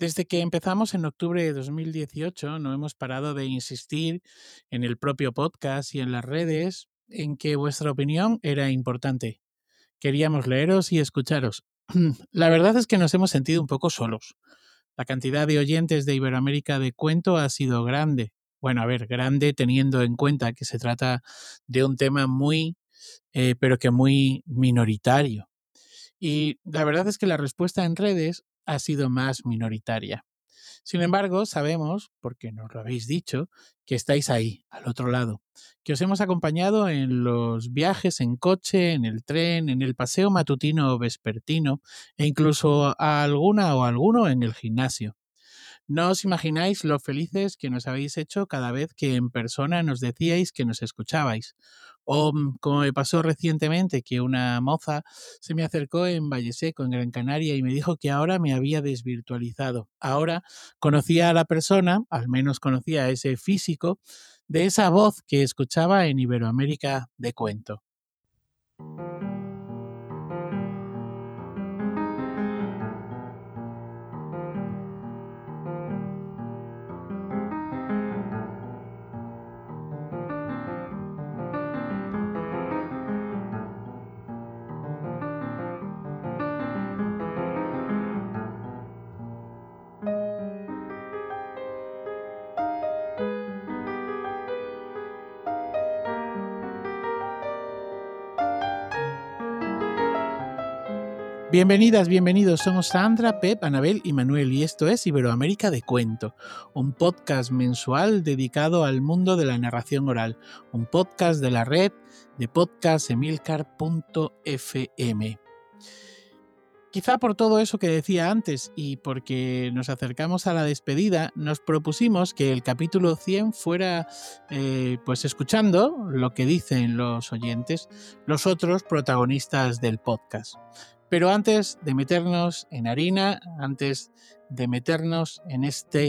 Desde que empezamos en octubre de 2018, no hemos parado de insistir en el propio podcast y en las redes en que vuestra opinión era importante. Queríamos leeros y escucharos. La verdad es que nos hemos sentido un poco solos. La cantidad de oyentes de Iberoamérica de Cuento ha sido grande. Bueno, a ver, grande teniendo en cuenta que se trata de un tema pero que muy minoritario. Y la verdad es que la respuesta en redes ha sido más minoritaria. Sin embargo, sabemos, porque nos lo habéis dicho, que estáis ahí, al otro lado, que os hemos acompañado en los viajes en coche, en el tren, en el paseo matutino o vespertino, e incluso a alguna o alguno en el gimnasio. No os imagináis lo felices que nos habéis hecho cada vez que en persona nos decíais que nos escuchabais. O como me pasó recientemente, que una moza se me acercó en Valleseco, en Gran Canaria, y me dijo que ahora me había desvirtualizado. Ahora conocía a la persona, al menos conocía a ese físico, de esa voz que escuchaba en Iberoamérica de Cuento. Bienvenidas, bienvenidos. Somos Sandra, Pep, Anabel y Manuel y esto es Iberoamérica de Cuento, un podcast mensual dedicado al mundo de la narración oral, un podcast de la red de podcastemilcar.fm. Quizá por todo eso que decía antes y porque nos acercamos a la despedida, nos propusimos que el capítulo 100 fuera pues escuchando lo que dicen los oyentes, los otros protagonistas del podcast. Pero antes de meternos en harina, antes de meternos en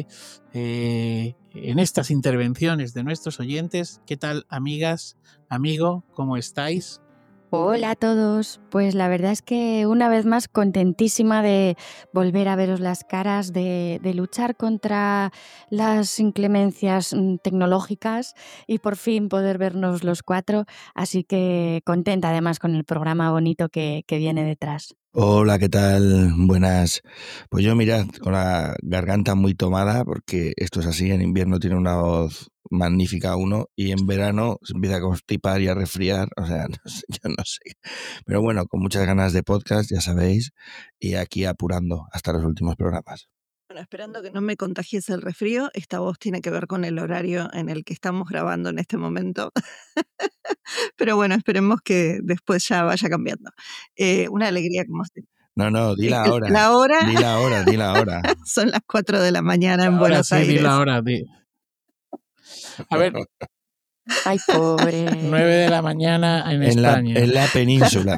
estas intervenciones de nuestros oyentes, ¿qué tal, amigas, amigo? ¿Cómo estáis? Hola a todos, pues la verdad es que una vez más contentísima de volver a veros las caras, de luchar contra las inclemencias tecnológicas y por fin poder vernos los cuatro, así que contenta además con el programa bonito que viene detrás. Hola, ¿qué tal? Buenas. Pues yo mirad, con la garganta muy tomada, porque esto es así, en invierno tiene una voz magnífica uno y en verano se empieza a constipar y a resfriar, o sea, no sé, yo no sé. Pero bueno, con muchas ganas de podcast, ya sabéis, y aquí apurando hasta los últimos programas. Bueno, esperando que no me contagies el resfrío, esta voz tiene que ver con el horario en el que estamos grabando en este momento. Pero bueno, esperemos que después ya vaya cambiando. Una alegría como siempre. No, di la hora. La hora. Di la hora. Son las 4 de la mañana en Buenos Aires. Di la hora. A ver. Ay, pobre. 9 de la mañana en España. En la península.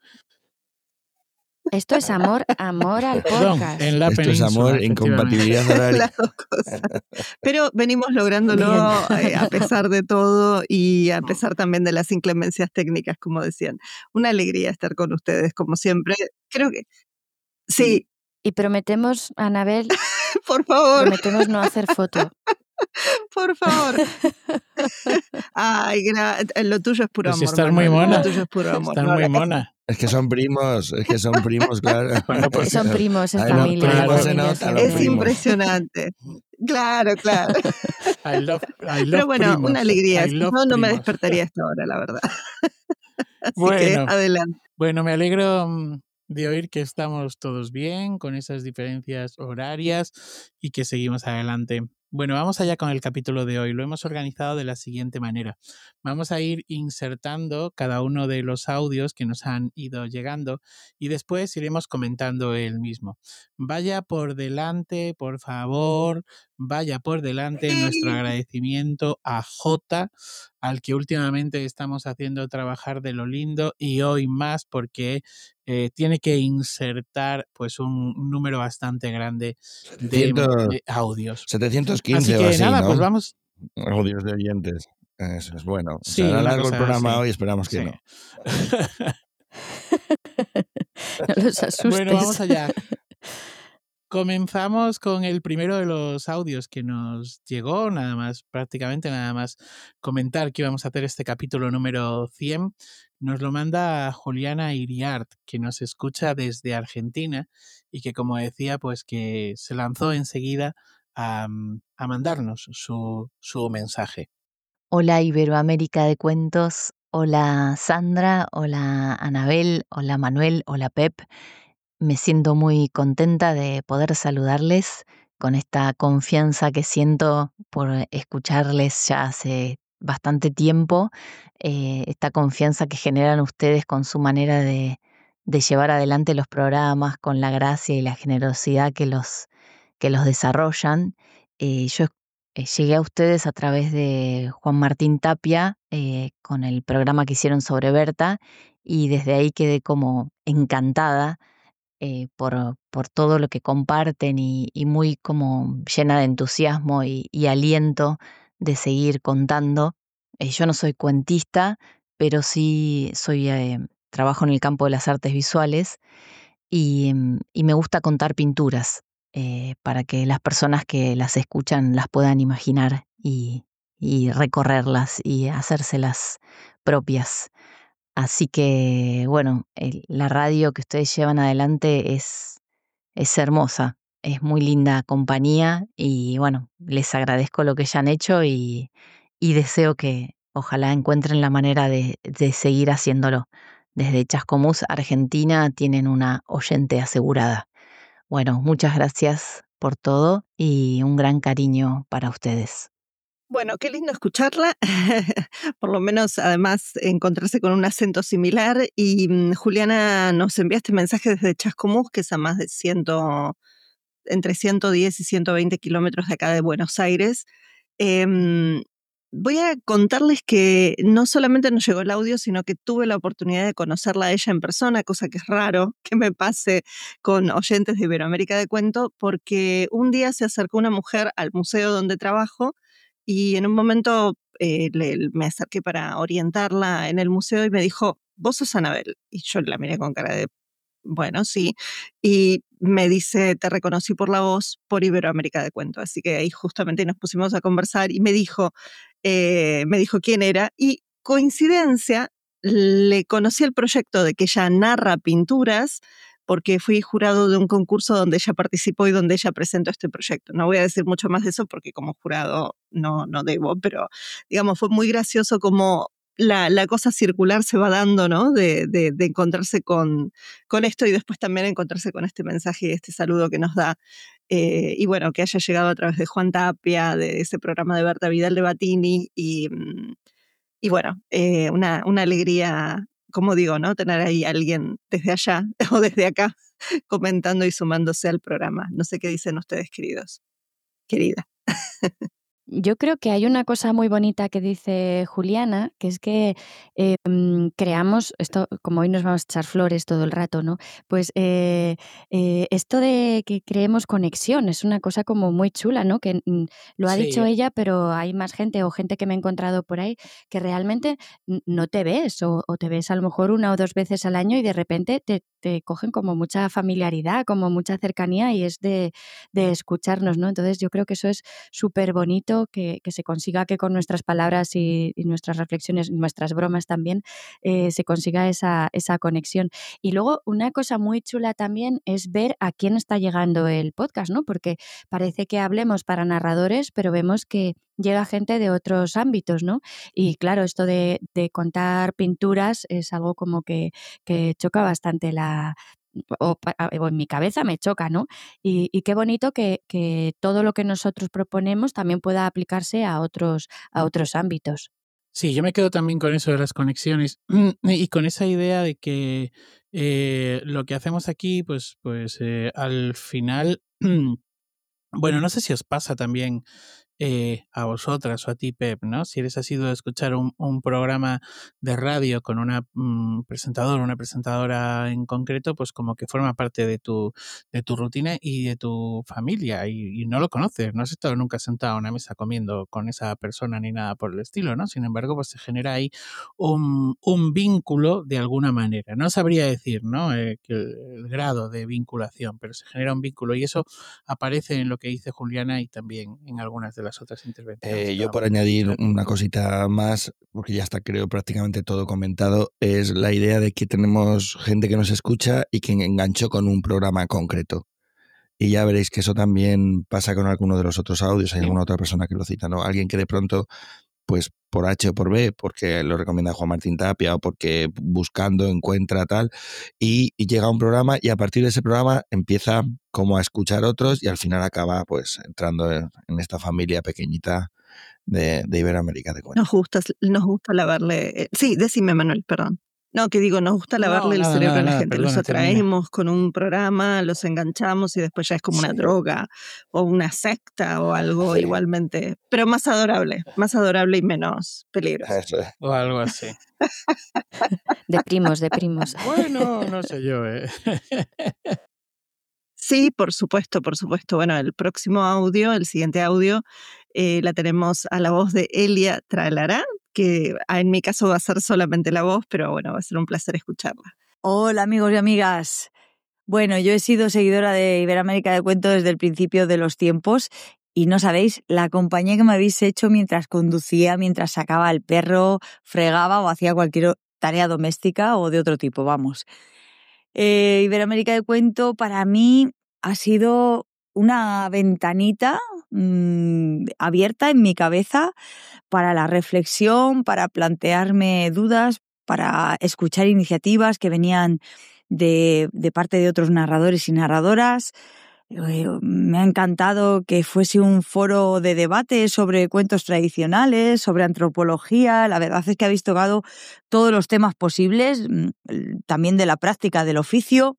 Esto es amor al podcast. En la Esto península, es amor, incompatibilidad horaria. Las dos cosas. Pero venimos lográndolo a pesar de todo y a pesar también de las inclemencias técnicas, como decían. Una alegría estar con ustedes, como siempre. Creo que sí. Y prometemos, Anabel, por favor. Prometemos no hacer foto. Por favor. Ay, lo tuyo es puro pues amor. Estás muy mona. Lo tuyo es puro amor. Estás muy mona. Es que son primos, claro. Bueno, pues, son primos en Ay, familia. No, claro, se nota, los es primos. Impresionante. Claro. I love Pero bueno, primos. una alegría. No primos. me despertaría a esta hora, la verdad. Así bueno, que adelante. Bueno, me alegro de oír que estamos todos bien con esas diferencias horarias y que seguimos adelante. Bueno, vamos allá con el capítulo de hoy. Lo hemos organizado de la siguiente manera. Vamos a ir insertando cada uno de los audios que nos han ido llegando y después iremos comentando el mismo. Vaya por delante, por favor, vaya por delante nuestro agradecimiento a Jota, al que últimamente estamos haciendo trabajar de lo lindo y hoy más porque tiene que insertar pues un número bastante grande de audios. 715 así que o así, nada, ¿no? pues vamos. Audios de oyentes. Eso es bueno. Sí, será largo el cosa, programa sí. hoy, esperamos que sí. no. No los asustes. Bueno, vamos allá. Comenzamos con el primero de los audios que nos llegó, prácticamente nada más comentar que íbamos a hacer este capítulo número 100. Nos lo manda Juliana Iriart, que nos escucha desde Argentina y que, como decía, pues que se lanzó enseguida a mandarnos su mensaje. Hola Iberoamérica de Cuentos, hola Sandra, hola Anabel, hola Manuel, hola Pep. Me siento muy contenta de poder saludarles con esta confianza que siento por escucharles ya hace bastante tiempo, esta confianza que generan ustedes con su manera de llevar adelante los programas, con la gracia y la generosidad que los desarrollan. Yo llegué a ustedes a través de Juan Martín Tapia con el programa que hicieron sobre Berta y desde ahí quedé como encantada por todo lo que comparten y muy como llena de entusiasmo y aliento de seguir contando. Yo no soy cuentista, pero sí trabajo en el campo de las artes visuales y me gusta contar pinturas para que las personas que las escuchan las puedan imaginar y recorrerlas y hacérselas propias. Así que, bueno, la radio que ustedes llevan adelante es hermosa, es muy linda compañía y, bueno, les agradezco lo que ya han hecho y deseo que ojalá encuentren la manera de seguir haciéndolo. Desde Chascomús, Argentina, tienen una oyente asegurada. Bueno, muchas gracias por todo y un gran cariño para ustedes. Bueno, qué lindo escucharla, por lo menos además encontrarse con un acento similar. Y Juliana nos envía este mensaje desde Chascomús, que es a más de entre 110 y 120 kilómetros de acá de Buenos Aires. Voy a contarles que no solamente nos llegó el audio, sino que tuve la oportunidad de conocerla a ella en persona, cosa que es raro que me pase con oyentes de Iberoamérica de Cuento, porque un día se acercó una mujer al museo donde trabajo y en un momento me acerqué para orientarla en el museo y me dijo, ¿vos sos Anabel? Y yo la miré con cara de, bueno, sí. Y me dice, te reconocí por la voz por Iberoamérica de Cuento. Así que ahí justamente nos pusimos a conversar y me dijo quién era. Y coincidencia, le conocí el proyecto de que ella narra pinturas porque fui jurado de un concurso donde ella participó y donde ella presentó este proyecto. No voy a decir mucho más de eso porque como jurado no debo, pero digamos, fue muy gracioso como la cosa circular se va dando, ¿no? De encontrarse con esto y después también encontrarse con este mensaje y este saludo que nos da. Y bueno, que haya llegado a través de Juan Tapia, de ese programa de Berta Vidal de Batini y bueno, una alegría, como digo, ¿no? Tener ahí a alguien desde allá o desde acá comentando y sumándose al programa. No sé qué dicen ustedes, queridos. Querida. Yo creo que hay una cosa muy bonita que dice Juliana, que es que creamos, esto como hoy nos vamos a echar flores todo el rato, ¿no? Pues esto de que creemos conexión es una cosa como muy chula, ¿no? Que lo ha dicho ella, pero hay más gente o gente que me he encontrado por ahí que realmente no te ves o te ves a lo mejor una o dos veces al año y de repente te cogen como mucha familiaridad, como mucha cercanía y es de escucharnos, ¿no? Entonces yo creo que eso es súper bonito que se consiga que con nuestras palabras y nuestras reflexiones, nuestras bromas también, se consiga esa conexión. Y luego una cosa muy chula también es ver a quién está llegando el podcast, ¿no? Porque parece que hablemos para narradores, pero vemos que llega gente de otros ámbitos, ¿no? Y claro, esto de contar pinturas es algo como que choca bastante o en mi cabeza me choca, ¿no? Y qué bonito que todo lo que nosotros proponemos también pueda aplicarse a otros ámbitos. Sí, yo me quedo también con eso de las conexiones y con esa idea de que lo que hacemos aquí, pues al final, bueno, no sé si os pasa también a vosotras o a ti, Pep, ¿no? Si eres asiduo de escuchar un programa de radio con una presentador o una presentadora en concreto, pues como que forma parte de tu rutina y de tu familia y no lo conoces, no has estado nunca sentado a una mesa comiendo con esa persona ni nada por el estilo, ¿no? Sin embargo, pues se genera ahí un vínculo de alguna manera. No sabría decir, ¿no? Que el grado de vinculación, pero se genera un vínculo y eso aparece en lo que dice Juliana y también en algunas de las otras intervenciones. Yo por añadir una cosita más, porque ya está creo prácticamente todo comentado, es la idea de que tenemos gente que nos escucha y que enganchó con un programa concreto. Y ya veréis que eso también pasa con alguno de los otros audios, hay alguna otra persona que lo cita, ¿no? Alguien que de pronto, pues por H o por B, porque lo recomienda Juan Martín Tapia o porque buscando encuentra tal, y llega a un programa y a partir de ese programa empieza como a escuchar otros y al final acaba pues entrando en esta familia pequeñita de Iberoamérica de Cuentos. Nos gusta lavarle... sí, decime, Manuel, perdón. No, que digo, nos gusta lavarle el cerebro a la gente. Los atraemos con un programa, los enganchamos y después ya es como una droga o una secta o algo igualmente, pero más adorable y menos peligroso. O algo así. De primos. Bueno, no sé yo, ¿eh? Sí, por supuesto. Bueno, el siguiente audio, la tenemos a la voz de Elia Tralará, que en mi caso va a ser solamente la voz, pero bueno, va a ser un placer escucharla. Hola amigos y amigas. Bueno, yo he sido seguidora de Iberoamérica de Cuento desde el principio de los tiempos y no sabéis la compañía que me habéis hecho mientras conducía, mientras sacaba al perro, fregaba o hacía cualquier tarea doméstica o de otro tipo, vamos. Iberoamérica de Cuento para mí ha sido una ventanita abierta en mi cabeza para la reflexión, para plantearme dudas, para escuchar iniciativas que venían de parte de otros narradores y narradoras. Me ha encantado que fuese un foro de debate sobre cuentos tradicionales, sobre antropología. La verdad es que habéis tocado todos los temas posibles, también de la práctica del oficio.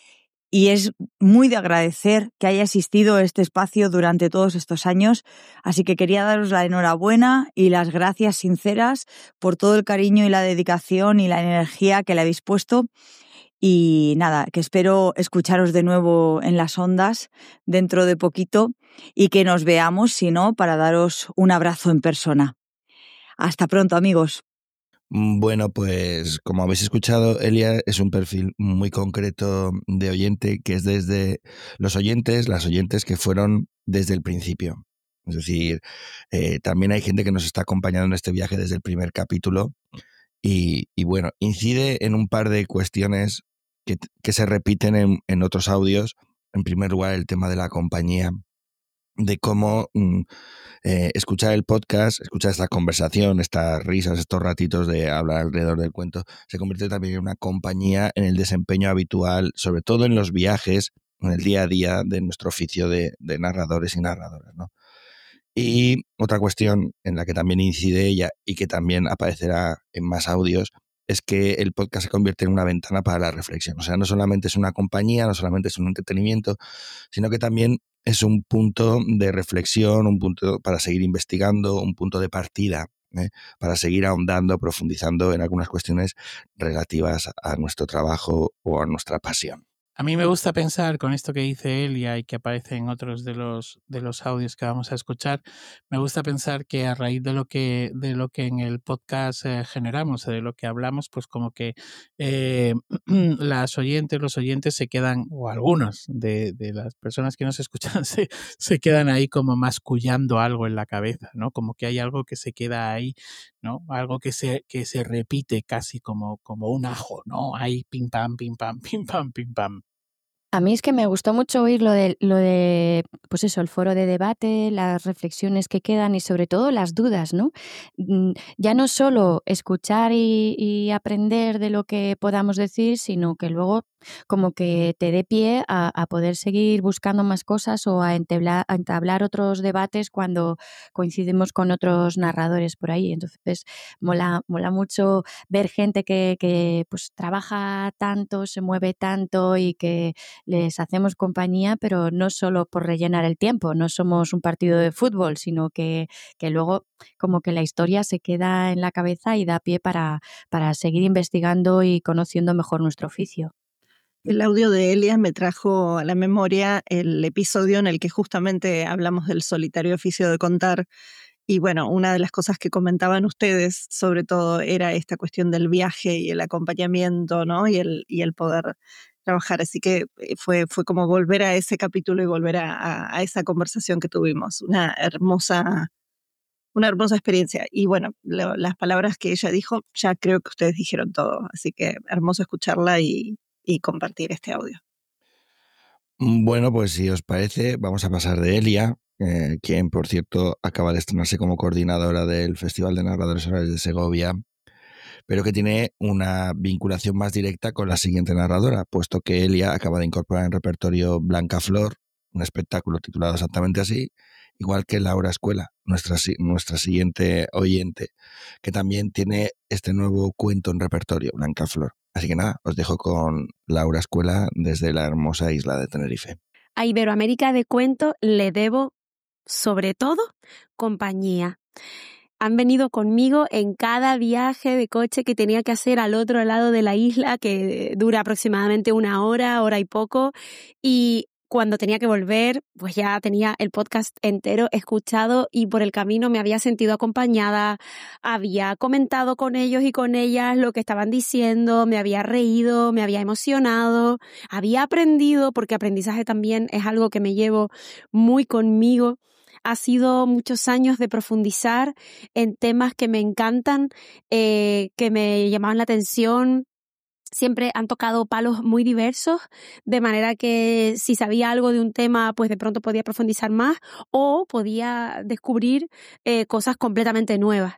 Y es muy de agradecer que haya existido este espacio durante todos estos años. Así que quería daros la enhorabuena y las gracias sinceras por todo el cariño y la dedicación y la energía que le habéis puesto. Y nada, que espero escucharos de nuevo en las ondas dentro de poquito y que nos veamos, si no, para daros un abrazo en persona. Hasta pronto, amigos. Bueno, pues como habéis escuchado, Elia es un perfil muy concreto de oyente, que es desde las oyentes que fueron desde el principio. Es decir, también hay gente que nos está acompañando en este viaje desde el primer capítulo y bueno, incide en un par de cuestiones que se repiten en otros audios. En primer lugar, el tema de la compañía, de cómo escuchar el podcast, escuchar esta conversación, estas risas, estos ratitos de hablar alrededor del cuento, se convierte también en una compañía en el desempeño habitual, sobre todo en los viajes, en el día a día de nuestro oficio de narradores y narradoras, ¿no? Y otra cuestión en la que también incide ella y que también aparecerá en más audios es que el podcast se convierte en una ventana para la reflexión. O sea, no solamente es una compañía, no solamente es un entretenimiento, sino que también es un punto de reflexión, un punto para seguir investigando, un punto de partida, para seguir ahondando, profundizando en algunas cuestiones relativas a nuestro trabajo o a nuestra pasión. A mí me gusta pensar con esto que dice Elia y que aparece en otros de los audios que vamos a escuchar, me gusta pensar que a raíz de lo que en el podcast generamos, de lo que hablamos, pues como que los oyentes se quedan, o algunos de las personas que nos escuchan se quedan ahí como mascullando algo en la cabeza, ¿no? Como que hay algo que se queda ahí, ¿no? Algo que se repite casi como un ajo, ¿no? Ahí pim pam, pim pam, pim pam, pim pam. A mí es que me gustó mucho oír lo de, pues eso, el foro de debate, las reflexiones que quedan y sobre todo las dudas, ¿no? Ya no solo escuchar y aprender de lo que podamos decir, sino que luego como que te dé pie a poder seguir buscando más cosas o a entablar otros debates cuando coincidimos con otros narradores por ahí. Entonces, mola mucho ver gente que pues trabaja tanto, se mueve tanto y que les hacemos compañía, pero no solo por rellenar el tiempo, no somos un partido de fútbol, sino que luego como que la historia se queda en la cabeza y da pie para seguir investigando y conociendo mejor nuestro oficio. El audio de Elia me trajo a la memoria el episodio en el que justamente hablamos del solitario oficio de contar. Y bueno, una de las cosas que comentaban ustedes, sobre todo, era esta cuestión del viaje y el acompañamiento, ¿no? Y el poder trabajar. Así que fue como volver a ese capítulo y volver a esa conversación que tuvimos. Una hermosa experiencia. Y bueno, las palabras que ella dijo, ya creo que ustedes dijeron todo. Así que hermoso escucharla y compartir este audio. Bueno, pues si os parece, vamos a pasar de Elia, quien por cierto acaba de estrenarse como coordinadora del Festival de Narradores Orales de Segovia, pero que tiene una vinculación más directa con la siguiente narradora, puesto que Elia acaba de incorporar en repertorio Blanca Flor, un espectáculo titulado exactamente así, igual que Laura Escuela, nuestra siguiente oyente, que también tiene este nuevo cuento en repertorio, Blanca Flor. Así que nada, os dejo con Laura Escuela desde la hermosa isla de Tenerife. A Iberoamérica de Cuento le debo, sobre todo, compañía. Han venido conmigo en cada viaje de coche que tenía que hacer al otro lado de la isla, que dura aproximadamente 1 hora, hora y poco, y cuando tenía que volver, pues ya tenía el podcast entero escuchado y por el camino me había sentido acompañada, había comentado con ellos y con ellas lo que estaban diciendo, me había reído, me había emocionado, había aprendido, porque aprendizaje también es algo que me llevo muy conmigo. Ha sido muchos años de profundizar en temas que me encantan, que me llamaban la atención. Siempre han tocado palos muy diversos, de manera que si sabía algo de un tema, pues de pronto podía profundizar más o podía descubrir cosas completamente nuevas.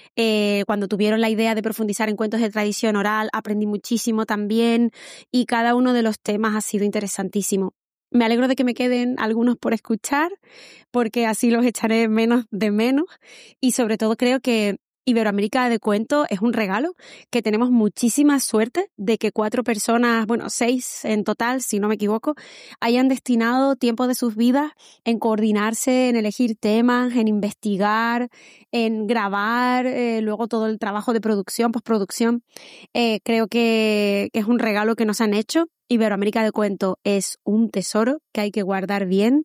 Cuando tuvieron la idea de profundizar en cuentos de tradición oral, aprendí muchísimo también y cada uno de los temas ha sido interesantísimo. Me alegro de que me queden algunos por escuchar, porque así los echaré menos de menos y sobre todo creo que Iberoamérica de Cuento es un regalo, que tenemos muchísima suerte de que 4 personas, 6 en total, si no me equivoco, hayan destinado tiempo de sus vidas en coordinarse, en elegir temas, en investigar, en grabar, luego todo el trabajo de producción, postproducción. Creo que es un regalo que nos han hecho. Iberoamérica de Cuento es un tesoro que hay que guardar bien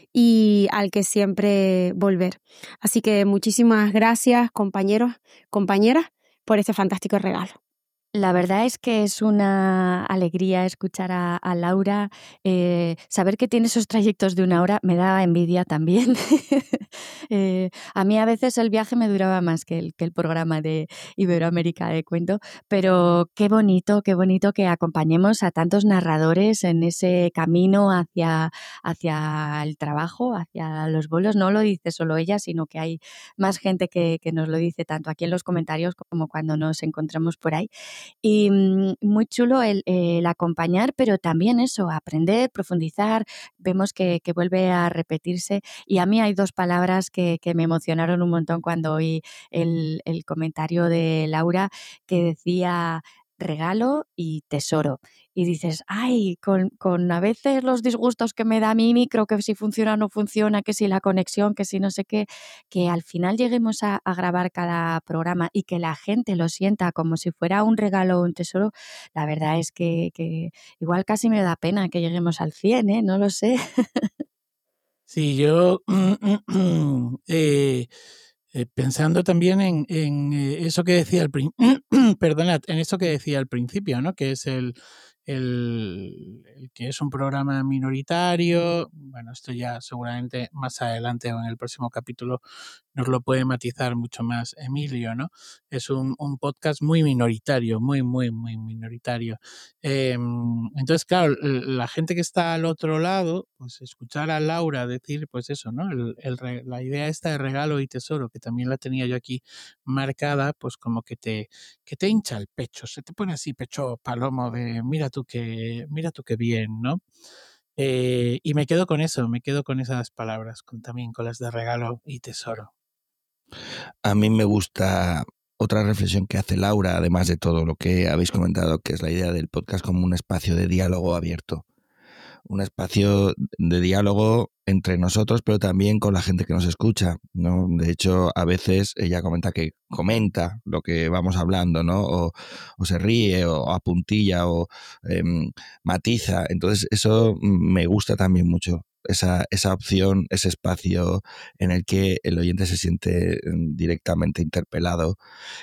y al que siempre volver. Así que muchísimas gracias, compañeros, compañeras, por este fantástico regalo. La verdad es que es una alegría escuchar a Laura. Saber que tiene esos trayectos de 1 hora me da envidia también. A mí a veces el viaje me duraba más que el programa de Iberoamérica de Cuento, pero qué bonito que acompañemos a tantos narradores en ese camino hacia el trabajo, hacia los bolos. No lo dice solo ella, sino que hay más gente que nos lo dice, tanto aquí en los comentarios como cuando nos encontramos por ahí. Y muy chulo el acompañar, pero también eso, aprender, profundizar. Vemos que vuelve a repetirse. Y a mí hay 2 palabras que me emocionaron un montón cuando oí el comentario de Laura, que decía regalo y tesoro. Y dices, ay, con a veces los disgustos que me da a mí, creo que si funciona o no funciona, que si la conexión, que si no sé qué, que al final lleguemos a grabar cada programa y que la gente lo sienta como si fuera un regalo o un tesoro, la verdad es que igual casi me da pena que lleguemos al 100, ¿eh? No lo sé. Sí, yo pensando también en eso que decía perdonad, en eso que decía al principio, ¿no? Que es el que es un programa minoritario. Bueno, esto ya seguramente más adelante o en el próximo capítulo nos lo puede matizar mucho más Emilio, ¿no? Es un podcast muy minoritario, muy minoritario. Entonces, claro, la gente que está al otro lado, pues escuchar a Laura decir, pues eso, ¿no? La idea esta de regalo y tesoro, que también la tenía yo aquí marcada, pues como que te hincha el pecho, se te pone así pecho palomo de mira tú qué bien, ¿no? Y me quedo con eso, me quedo con esas palabras, también con las de regalo y tesoro. A mí me gusta otra reflexión que hace Laura, además de todo lo que habéis comentado, que es la idea del podcast como un espacio de diálogo abierto. un espacio de diálogo entre nosotros, pero también con la gente que nos escucha, ¿no? De hecho, a veces ella comenta lo que vamos hablando, ¿no? O se ríe, o apuntilla, o matiza. Entonces, eso me gusta también mucho. Esa opción, ese espacio en el que el oyente se siente directamente interpelado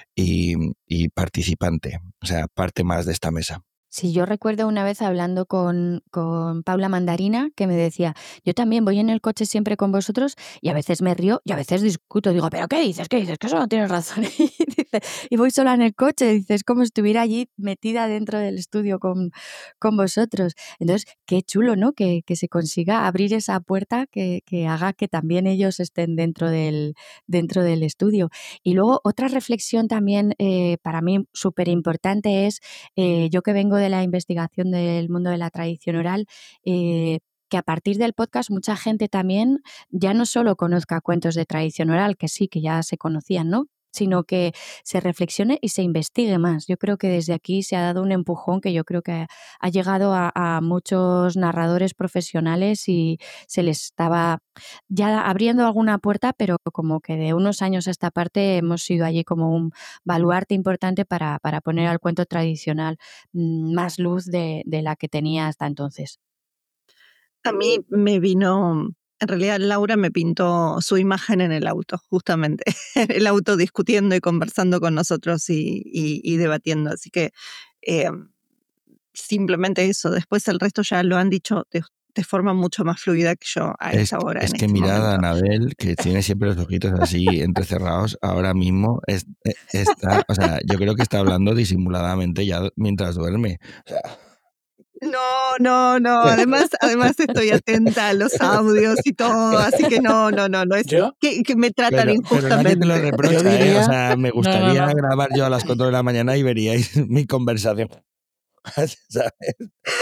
y participante, o sea, parte más de esta mesa. Sí, yo recuerdo una vez hablando con Paula Mandarina, que me decía, yo también voy en el coche siempre con vosotros y a veces me río y a veces discuto. Digo, ¿pero qué dices? ¿Qué dices? Que eso no tienes razón. Y voy sola en el coche, dice, es como si estuviera allí metida dentro del estudio con vosotros. Entonces, qué chulo, ¿no? Que se consiga abrir esa puerta que haga que también ellos estén dentro del estudio. Y luego otra reflexión también para mí súper importante es, yo que vengo de la investigación del mundo de la tradición oral, que a partir del podcast mucha gente también ya no solo conozca cuentos de tradición oral, que sí, que ya se conocían, ¿no? Sino que se reflexione y se investigue más. Yo creo que desde aquí se ha dado un empujón que yo creo que ha llegado a muchos narradores profesionales y se les estaba ya abriendo alguna puerta, pero como que de unos años a esta parte hemos sido allí como un baluarte importante para poner al cuento tradicional más luz de la que tenía hasta entonces. A mí me vino, en realidad Laura me pintó su imagen en el auto, justamente, en el auto discutiendo y conversando con nosotros y debatiendo, así que simplemente eso, después el resto ya lo han dicho de forma mucho más fluida que yo a esta hora. Es que mirad a Anabel, que tiene siempre los ojitos así entrecerrados, ahora mismo está, o sea, yo creo que está hablando disimuladamente ya mientras duerme. O sea, no, además estoy atenta a los audios y todo, así que no, es que me tratan injustamente. Pero nadie te lo reprocha, diría, o sea, me gustaría grabar yo a las 4 de la mañana y veríais mi conversación. ¿Sabes?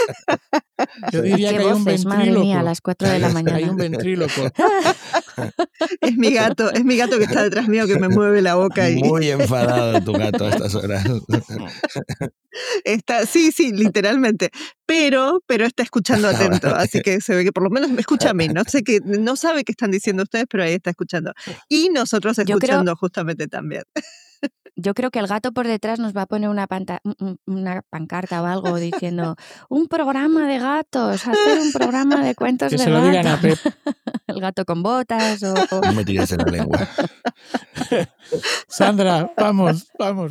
Yo diría que hay un ventríloco. Madre mía, a las 4 de la mañana. Hay un ventríloco. Es mi gato que está detrás mío que me mueve la boca. Muy enfadado tu gato a estas horas. Sí, literalmente. Pero está escuchando atento, así que se ve que por lo menos me escucha a mí. No sabe qué están diciendo ustedes, pero ahí está escuchando. Y nosotros escuchando justamente también. Yo creo que el gato por detrás nos va a poner una pancarta o algo diciendo un programa de gatos, hacer un programa de cuentos de gatos. Que se lo digan a Pep. El gato con botas o... No me tires en la lengua. Sandra, vamos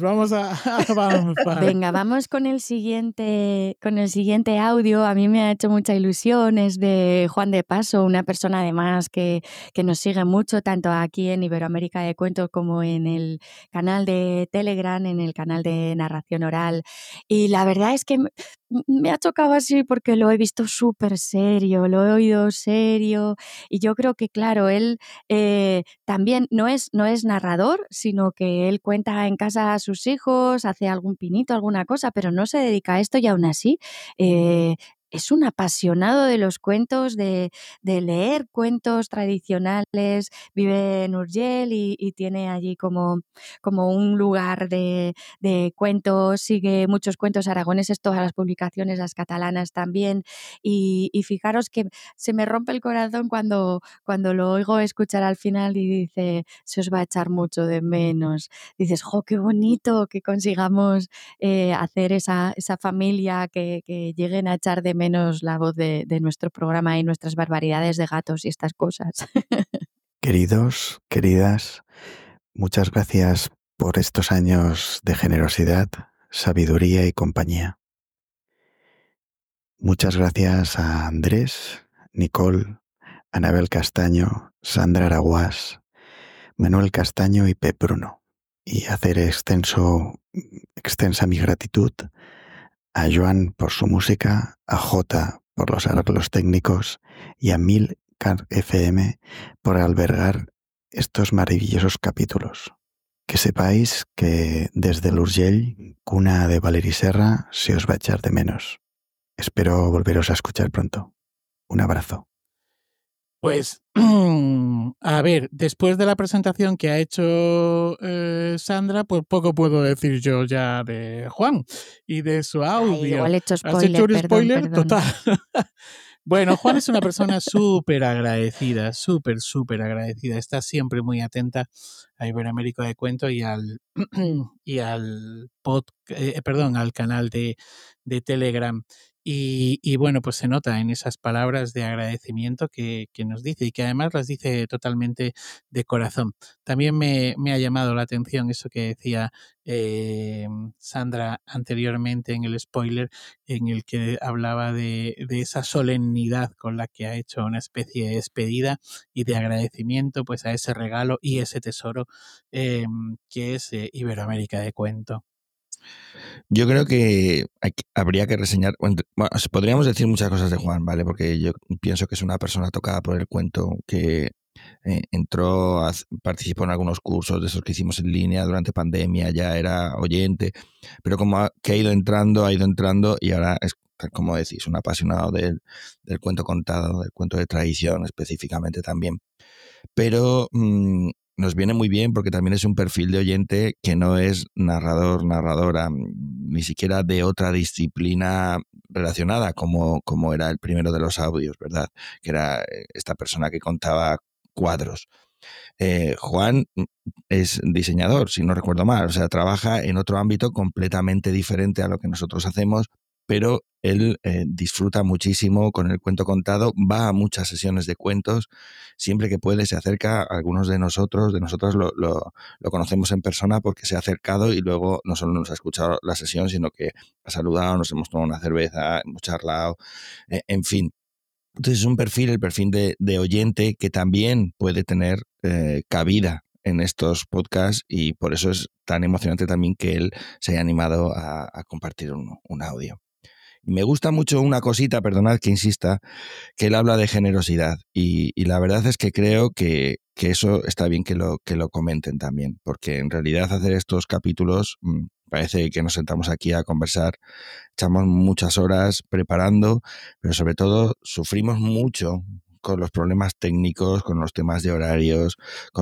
a... Venga, vamos con el siguiente audio. A mí me ha hecho mucha ilusión. Es de Juan de Paso, una persona además que nos sigue mucho, tanto aquí en Iberoamérica de Cuentos como en el canal de Telegram, en el canal de narración oral. Y la verdad es que me ha chocado así porque lo he visto súper serio, lo he oído serio. Y yo creo que, claro, él también no es narrador, sino que él cuenta en casa a sus hijos, hace algún pinito, alguna cosa, pero no se dedica a esto y aún así es un apasionado de los cuentos, de leer cuentos tradicionales, vive en Urgell y tiene allí como un lugar de cuentos, sigue muchos cuentos aragoneses, todas las publicaciones, las catalanas también, y fijaros que se me rompe el corazón cuando lo oigo escuchar al final y dice, se os va a echar mucho de menos. Dices, ¡jo, qué bonito que consigamos hacer esa familia, que lleguen a echar de menos la voz de nuestro programa y nuestras barbaridades de gatos y estas cosas. Queridos, queridas, muchas gracias por estos años de generosidad, sabiduría y compañía. Muchas gracias a Andrés, Nicole, Anabel Castaño, Sandra Araguás, Manuel Castaño y Pep Bruno. Y hacer extensa mi gratitud a Joan por su música, a Jota por los arreglos técnicos y a Milcar FM por albergar estos maravillosos capítulos. Que sepáis que desde el Urgell, cuna de Valeri Serra, se os va a echar de menos. Espero volveros a escuchar pronto. Un abrazo. Pues, a ver, después de la presentación que ha hecho Sandra, pues poco puedo decir yo ya de Juan y de su audio. Ay, igual he hecho spoiler, has hecho un spoiler perdón. total. Bueno, Juan es una persona súper agradecida, súper agradecida. Está siempre muy atenta a Iberoamérica de Cuento y al al canal de Telegram. Y bueno, pues se nota en esas palabras de agradecimiento que nos dice y que además las dice totalmente de corazón. También me ha llamado la atención eso que decía Sandra anteriormente en el spoiler, en el que hablaba de esa solemnidad con la que ha hecho una especie de despedida y de agradecimiento pues a ese regalo y ese tesoro que es Iberoamérica de Cuento. Yo creo que habría que reseñar, bueno, podríamos decir muchas cosas de Juan, ¿vale? Porque yo pienso que es una persona tocada por el cuento, que participó en algunos cursos de esos que hicimos en línea durante pandemia, ya era oyente, pero que ha ido entrando y ahora es, como decís, un apasionado del cuento contado, del cuento de tradición específicamente también. Pero nos viene muy bien porque también es un perfil de oyente que no es narrador, narradora, ni siquiera de otra disciplina relacionada como era el primero de los audios, ¿verdad? Que era esta persona que contaba cuadros. Juan es diseñador, si no recuerdo mal, o sea, trabaja en otro ámbito completamente diferente a lo que nosotros hacemos, pero él disfruta muchísimo con el cuento contado, va a muchas sesiones de cuentos, siempre que puede se acerca a algunos de nosotros lo conocemos en persona porque se ha acercado y luego no solo nos ha escuchado la sesión, sino que ha saludado, nos hemos tomado una cerveza, hemos charlado, en fin. Entonces es un perfil, el perfil de oyente que también puede tener cabida en estos podcasts y por eso es tan emocionante también que él se haya animado a compartir un audio. Y me gusta mucho una cosita, perdonad que insista, que él habla de generosidad y la verdad es que creo que eso está bien que lo comenten también, porque en realidad hacer estos capítulos parece que nos sentamos aquí a conversar, echamos muchas horas preparando, pero sobre todo sufrimos mucho con los problemas técnicos, con los temas de horarios,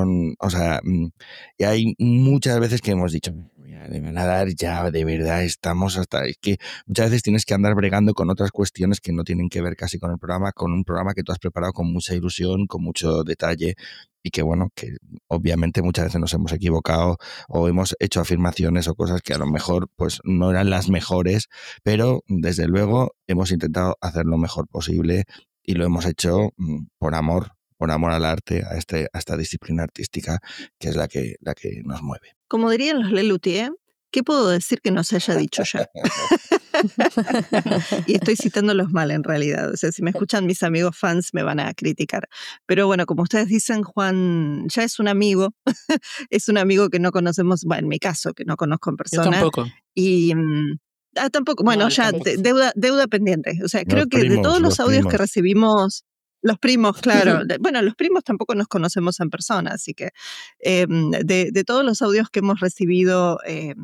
y hay muchas veces que hemos dicho, mira, de nada, ya de verdad estamos hasta... Es que muchas veces tienes que andar bregando con otras cuestiones que no tienen que ver casi con el programa, con un programa que tú has preparado con mucha ilusión, con mucho detalle y que bueno, que obviamente muchas veces nos hemos equivocado o hemos hecho afirmaciones o cosas que a lo mejor pues no eran las mejores, pero desde luego hemos intentado hacer lo mejor posible y lo hemos hecho por amor al arte, a esta disciplina artística que es la que nos mueve. Como dirían los Lelutier, ¿qué puedo decir que no se haya dicho ya? Y estoy citándolos mal en realidad. O sea, si me escuchan mis amigos fans me van a criticar. Pero bueno, como ustedes dicen, Juan ya es un amigo. Es un amigo que no conocemos, bueno, en mi caso, que no conozco en persona. Yo tampoco. Y tampoco, bueno, no, ya tampoco. Deuda pendiente. O sea, creo que de todos los audios que recibimos, los primos, claro. Bueno, los primos tampoco nos conocemos en persona, así que de todos los audios que hemos recibido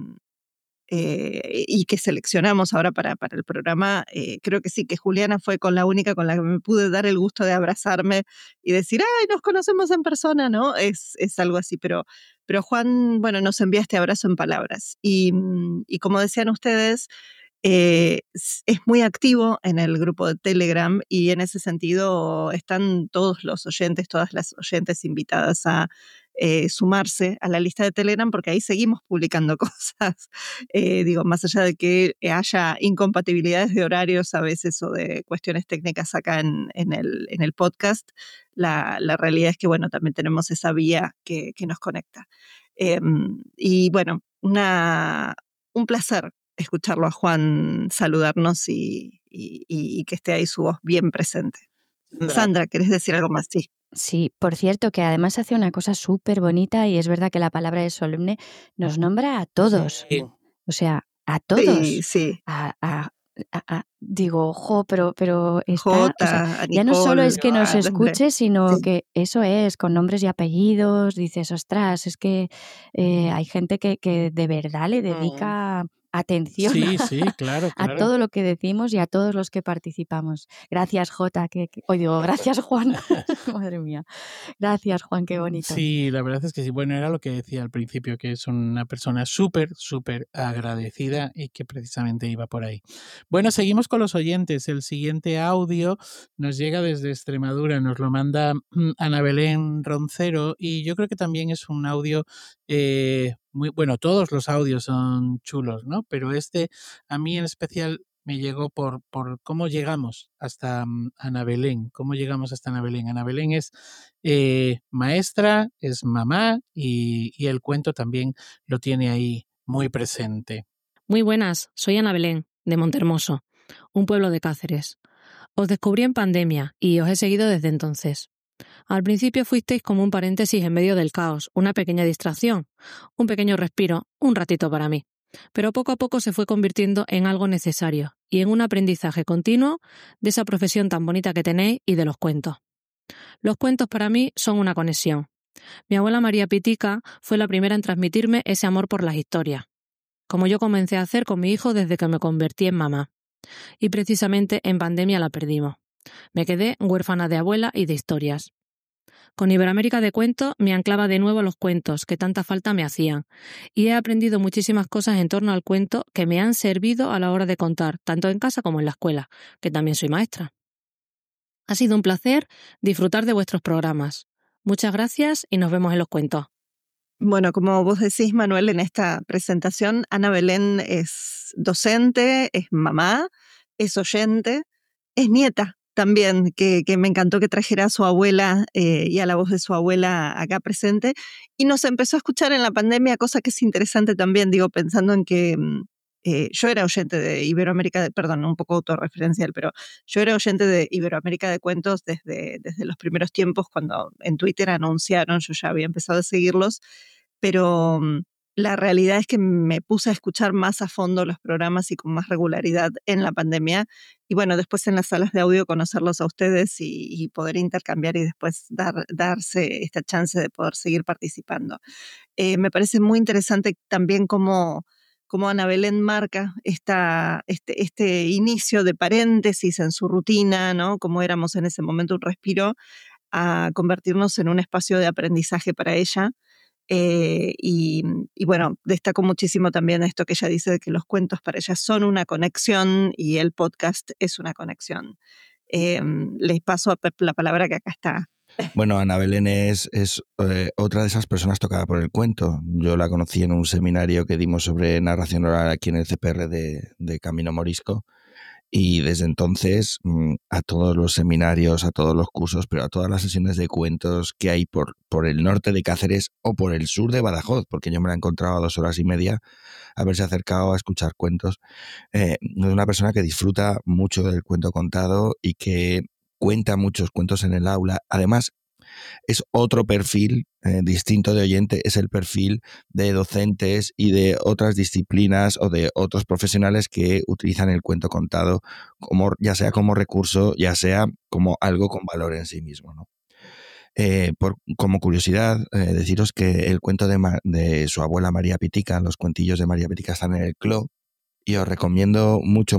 y que seleccionamos ahora para el programa, creo que sí, que Juliana fue con la única con la que me pude dar el gusto de abrazarme y decir, ¡ay, nos conocemos en persona!, ¿no? Es algo así, pero Juan, bueno, nos envía este abrazo en palabras. Y como decían ustedes, es muy activo en el grupo de Telegram y en ese sentido están todos los oyentes, todas las oyentes invitadas a sumarse a la lista de Telegram porque ahí seguimos publicando cosas. Digo, más allá de que haya incompatibilidades de horarios a veces o de cuestiones técnicas acá en el podcast, la realidad es que, bueno, también tenemos esa vía que nos conecta. Y bueno, un placer escucharlo a Juan saludarnos y que esté ahí su voz bien presente. Sandra, ¿querés decir algo más? Sí. Sí, por cierto, que además hace una cosa súper bonita y es verdad que la palabra de solemne nos nombra a todos. Sí. O sea, a todos. Sí. Digo, pero está, Jota, o sea, Nicole, ya no solo es que nos escuche, sino sí. que eso es, con nombres y apellidos, dices, ostras, es que hay gente que de verdad le dedica atención Sí, claro. a todo lo que decimos y a todos los que participamos. Gracias, Jota, hoy digo, gracias, Juan. Madre mía. Gracias, Juan, qué bonito. Sí, la verdad es que sí. Bueno, era lo que decía al principio, que es una persona súper agradecida y que precisamente iba por ahí. Bueno, seguimos con los oyentes. El siguiente audio nos llega desde Extremadura, nos lo manda Ana Belén Roncero y yo creo que también es un audio muy bueno. Todos los audios son chulos, ¿no? Pero este a mí en especial me llegó por cómo llegamos hasta Ana Belén. ¿Cómo llegamos hasta Ana Belén? Ana Belén es maestra, es mamá y el cuento también lo tiene ahí muy presente. Muy buenas, soy Ana Belén, de Montermoso, un pueblo de Cáceres. Os descubrí en pandemia y os he seguido desde entonces. Al principio fuisteis como un paréntesis en medio del caos, una pequeña distracción, un pequeño respiro, un ratito para mí. Pero poco a poco se fue convirtiendo en algo necesario y en un aprendizaje continuo de esa profesión tan bonita que tenéis y de los cuentos. Los cuentos para mí son una conexión. Mi abuela María Pitica fue la primera en transmitirme ese amor por las historias, como yo comencé a hacer con mi hijo desde que me convertí en mamá. Y precisamente en pandemia la perdimos. Me quedé huérfana de abuela y de historias. Con Iberoamérica de Cuentos me anclaba de nuevo a los cuentos que tanta falta me hacían, y he aprendido muchísimas cosas en torno al cuento que me han servido a la hora de contar, tanto en casa como en la escuela, que también soy maestra. Ha sido un placer disfrutar de vuestros programas. Muchas gracias y nos vemos en los cuentos. Bueno, como vos decís, Manuel, en esta presentación, Ana Belén es docente, es mamá, es oyente, es nieta también, que me encantó que trajera a su abuela y a la voz de su abuela acá presente. Y nos empezó a escuchar en la pandemia, cosa que es interesante también, digo, pensando en que yo era oyente de Iberoamérica, perdón, un poco autorreferencial, pero yo era oyente de Iberoamérica de Cuentos desde los primeros tiempos, cuando en Twitter anunciaron, yo ya había empezado a seguirlos, pero la realidad es que me puse a escuchar más a fondo los programas y con más regularidad en la pandemia. Y bueno, después en las salas de audio conocerlos a ustedes y poder intercambiar y después darse esta chance de poder seguir participando. Me parece muy interesante también cómo Ana Belén marca este inicio de paréntesis en su rutina, ¿no? Cómo éramos en ese momento un respiro, a convertirnos en un espacio de aprendizaje para ella. Y bueno, destaco muchísimo también esto que ella dice de que los cuentos para ella son una conexión y el podcast es una conexión. Les paso a Pep la palabra, que acá está. Bueno, Ana Belén es otra de esas personas tocada por el cuento. Yo la conocí en un seminario que dimos sobre narración oral aquí en el CPR de Camino Morisco. Y desde entonces, a todos los seminarios, a todos los cursos, pero a todas las sesiones de cuentos que hay por el norte de Cáceres o por el sur de Badajoz, porque yo me la he encontrado a 2 horas y media haberse acercado a escuchar cuentos. Es una persona que disfruta mucho del cuento contado y que cuenta muchos cuentos en el aula. Además, es otro perfil distinto de oyente, es el perfil de docentes y de otras disciplinas o de otros profesionales que utilizan el cuento contado, ya sea como recurso, ya sea como algo con valor en sí mismo, ¿no? Como curiosidad, deciros que el cuento de su abuela María Pitica, los cuentillos de María Pitica, están en el CLO, y os recomiendo mucho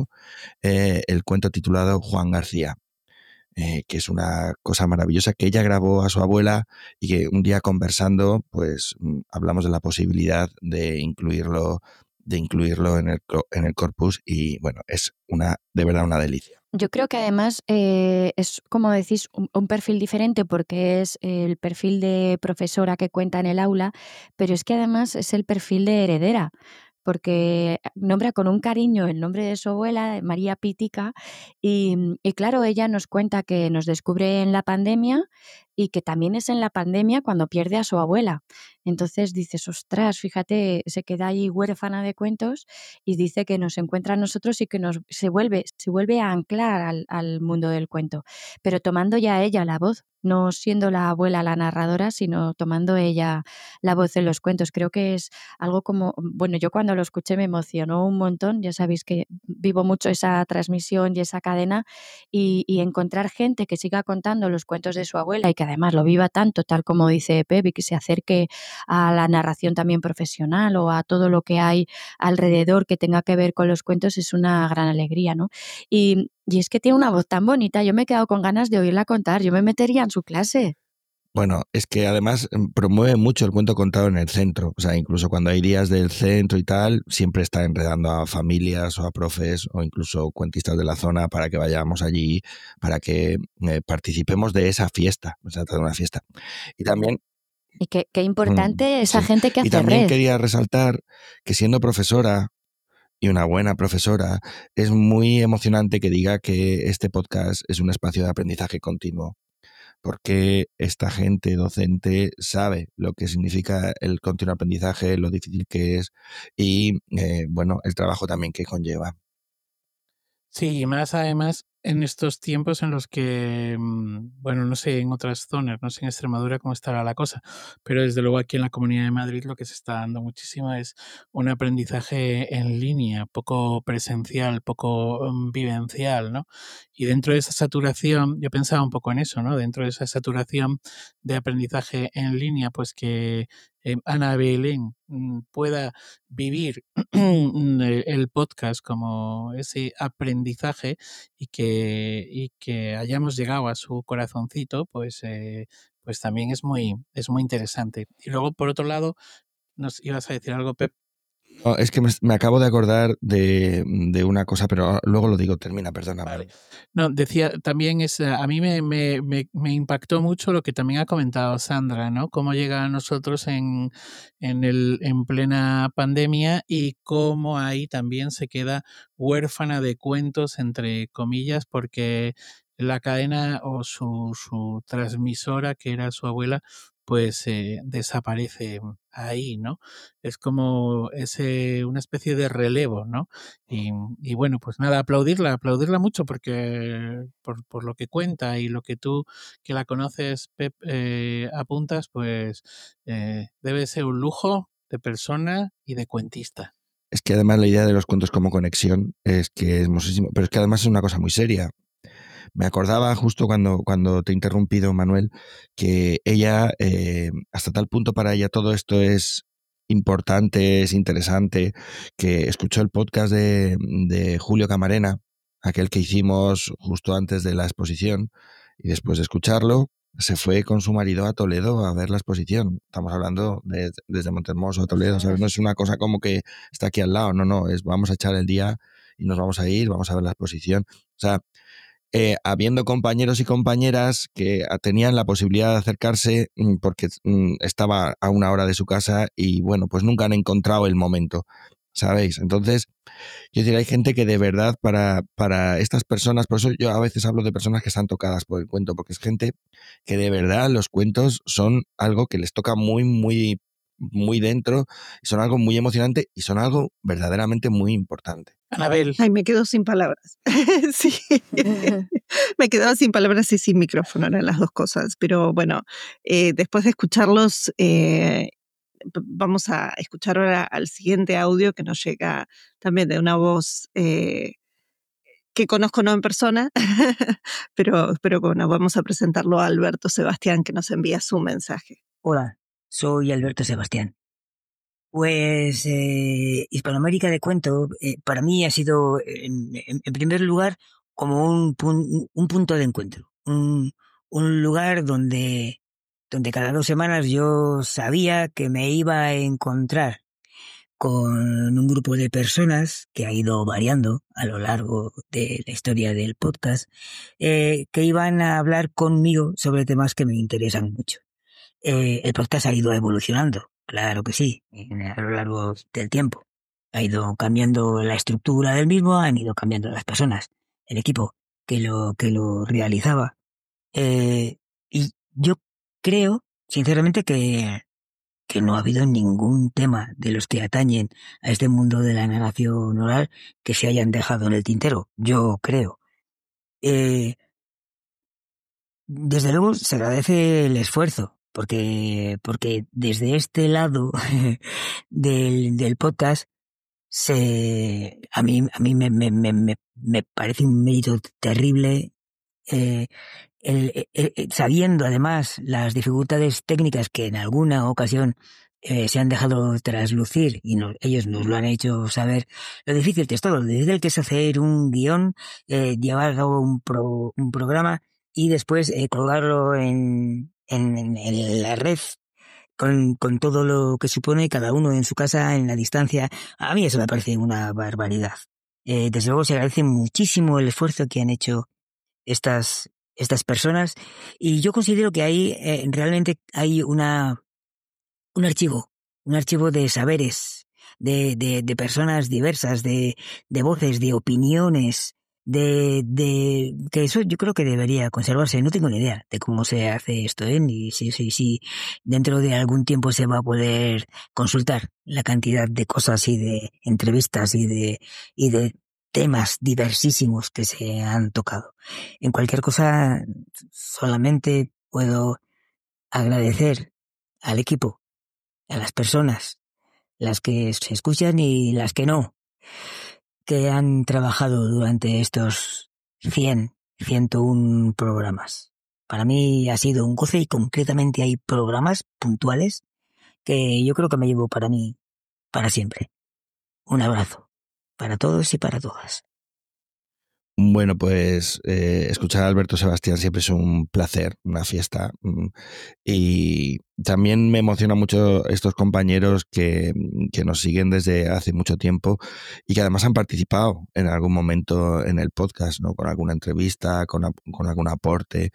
el cuento titulado Juan García. Que es una cosa maravillosa que ella grabó a su abuela y que un día conversando pues hablamos de la posibilidad de incluirlo en el corpus, y bueno, es de verdad una delicia. Yo creo que además es, como decís, un perfil diferente, porque es el perfil de profesora que cuenta en el aula, pero es que además es el perfil de heredera, porque nombra con un cariño el nombre de su abuela, María Pitica, y claro, ella nos cuenta que nos descubre en la pandemia y que también es en la pandemia cuando pierde a su abuela. Entonces dices, ostras, fíjate, se queda ahí huérfana de cuentos y dice que nos encuentra a nosotros y que se vuelve a anclar al mundo del cuento, pero tomando ya ella la voz, no siendo la abuela la narradora, sino tomando ella la voz en los cuentos. Creo que es algo como, bueno, yo cuando lo escuché me emocionó un montón, ya sabéis que vivo mucho esa transmisión y esa cadena, y encontrar gente que siga contando los cuentos de su abuela y que que además lo viva tanto, tal como dice Pep, y que se acerque a la narración también profesional o a todo lo que hay alrededor que tenga que ver con los cuentos, es una gran alegría, ¿no? Y es que tiene una voz tan bonita, yo me he quedado con ganas de oírla contar, yo me metería en su clase. Bueno, es que además promueve mucho el cuento contado en el centro. O sea, incluso cuando hay días del centro y tal, siempre está enredando a familias o a profes o incluso cuentistas de la zona para que vayamos allí, para que participemos de esa fiesta. O sea, de una fiesta. Y también... Y qué importante esa sí. gente que hace Y también red. quería resaltar que siendo profesora, y una buena profesora, es muy emocionante que diga que este podcast es un espacio de aprendizaje continuo. Porque esta gente docente sabe lo que significa el continuo aprendizaje, lo difícil que es y, bueno, el trabajo también que conlleva. Sí, y más además en estos tiempos en los que, bueno, no sé en otras zonas, no sé en Extremadura cómo estará la cosa, pero desde luego aquí en la Comunidad de Madrid lo que se está dando muchísimo es un aprendizaje en línea, poco presencial, poco vivencial, ¿no? Y dentro de esa saturación, yo pensaba un poco en eso, ¿no? Dentro de esa saturación de aprendizaje en línea, pues que Ana Belén pueda vivir el podcast como ese aprendizaje y que hayamos llegado a su corazoncito, pues también es muy interesante. Y luego, por otro lado, nos ibas a decir algo, Pep. No, es que me acabo de acordar de una cosa, pero luego lo digo, termina, perdona. Vale. No, decía, también a mí me impactó mucho lo que también ha comentado Sandra, ¿no? Cómo llega a nosotros en plena pandemia y cómo ahí también se queda huérfana de cuentos, entre comillas, porque la cadena o su transmisora, que era su abuela, pues desaparece ahí, ¿no? Es como una especie de relevo, ¿no? Y bueno, pues nada, aplaudirla mucho porque por lo que cuenta y lo que tú, que la conoces, Pep, apuntas, pues debe ser un lujo de persona y de cuentista. Es que además la idea de los cuentos como conexión es que es hermosísimo, pero es que además es una cosa muy seria. Me acordaba justo cuando te he interrumpido, Manuel, que ella, hasta tal punto para ella todo esto es importante, es interesante, que escuchó el podcast de Julio Camarena, aquel que hicimos justo antes de la exposición, y después de escucharlo, se fue con su marido a Toledo a ver la exposición. Estamos hablando desde Montermoso a Toledo, ¿sabes? No es una cosa como que está aquí al lado, no, es vamos a echar el día y nos vamos a ir, vamos a ver la exposición. O sea, habiendo compañeros y compañeras que tenían la posibilidad de acercarse porque estaba a una hora de su casa y bueno, pues nunca han encontrado el momento, ¿sabéis? Entonces, yo diría, hay gente que de verdad para estas personas, por eso yo a veces hablo de personas que están tocadas por el cuento, porque es gente que de verdad los cuentos son algo que les toca muy, muy, muy dentro, son algo muy emocionante y son algo verdaderamente muy importante. Anabel. Ay, me quedo sin palabras. Sí, me quedaba sin palabras y sin micrófono, eran las dos cosas. Pero bueno, después de escucharlos, vamos a escuchar ahora al siguiente audio que nos llega también de una voz que conozco no en persona, pero bueno, vamos a presentarlo a Alberto Sebastián, que nos envía su mensaje. Hola, soy Alberto Sebastián. Pues Hispanoamérica de Cuento para mí ha sido, en primer lugar, como un punto de encuentro. Un lugar donde cada 2 semanas yo sabía que me iba a encontrar con un grupo de personas que ha ido variando a lo largo de la historia del podcast, que iban a hablar conmigo sobre temas que me interesan mucho. El podcast ha ido evolucionando, claro que sí, a lo largo del tiempo. Ha ido cambiando la estructura del mismo, han ido cambiando las personas, el equipo que lo realizaba. Y yo creo, sinceramente, que no ha habido ningún tema de los que atañen a este mundo de la narración oral que se hayan dejado en el tintero. Yo creo. Desde luego se agradece el esfuerzo, porque desde este lado del podcast a mí me parece un mérito terrible sabiendo además las dificultades técnicas que en alguna ocasión se han dejado traslucir y ellos nos lo han hecho saber, lo difícil que es todo, lo difícil que es hacer un guión, llevar a cabo un programa y después colgarlo en la red con todo lo que supone cada uno en su casa, en la distancia. A mí eso me parece una barbaridad. Desde luego se agradece muchísimo el esfuerzo que han hecho estas personas y yo considero que ahí realmente hay un archivo de saberes, de personas diversas, de voces, de opiniones, que eso yo creo que debería conservarse. No tengo ni idea de cómo se hace esto, ni si dentro de algún tiempo se va a poder consultar la cantidad de cosas y de entrevistas y de temas diversísimos que se han tocado. En cualquier cosa, solamente puedo agradecer al equipo, a las personas, las que se escuchan y las que no, que han trabajado durante estos 101 programas. Para mí ha sido un goce y concretamente hay programas puntuales que yo creo que me llevo para mí para siempre. Un abrazo para todos y para todas. Bueno, pues escuchar a Alberto Sebastián siempre es un placer, una fiesta. Y también me emociona mucho estos compañeros que nos siguen desde hace mucho tiempo y que además han participado en algún momento en el podcast, ¿no? Con alguna entrevista, con algún aporte.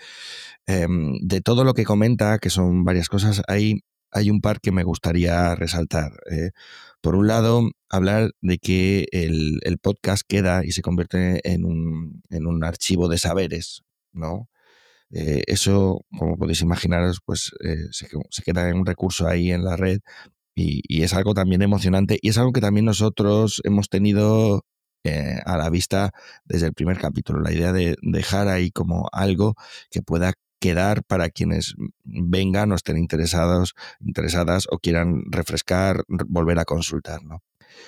De todo lo que comenta, que son varias cosas, hay un par que me gustaría resaltar. Por un lado, hablar de que el podcast queda y se convierte en un archivo de saberes, ¿no? Eso, como podéis imaginaros, pues se queda en un recurso ahí en la red y es algo también emocionante y es algo que también nosotros hemos tenido a la vista desde el primer capítulo. La idea de dejar ahí como algo que pueda quedar para quienes vengan o estén interesadas o quieran refrescar, volver a consultar, ¿no?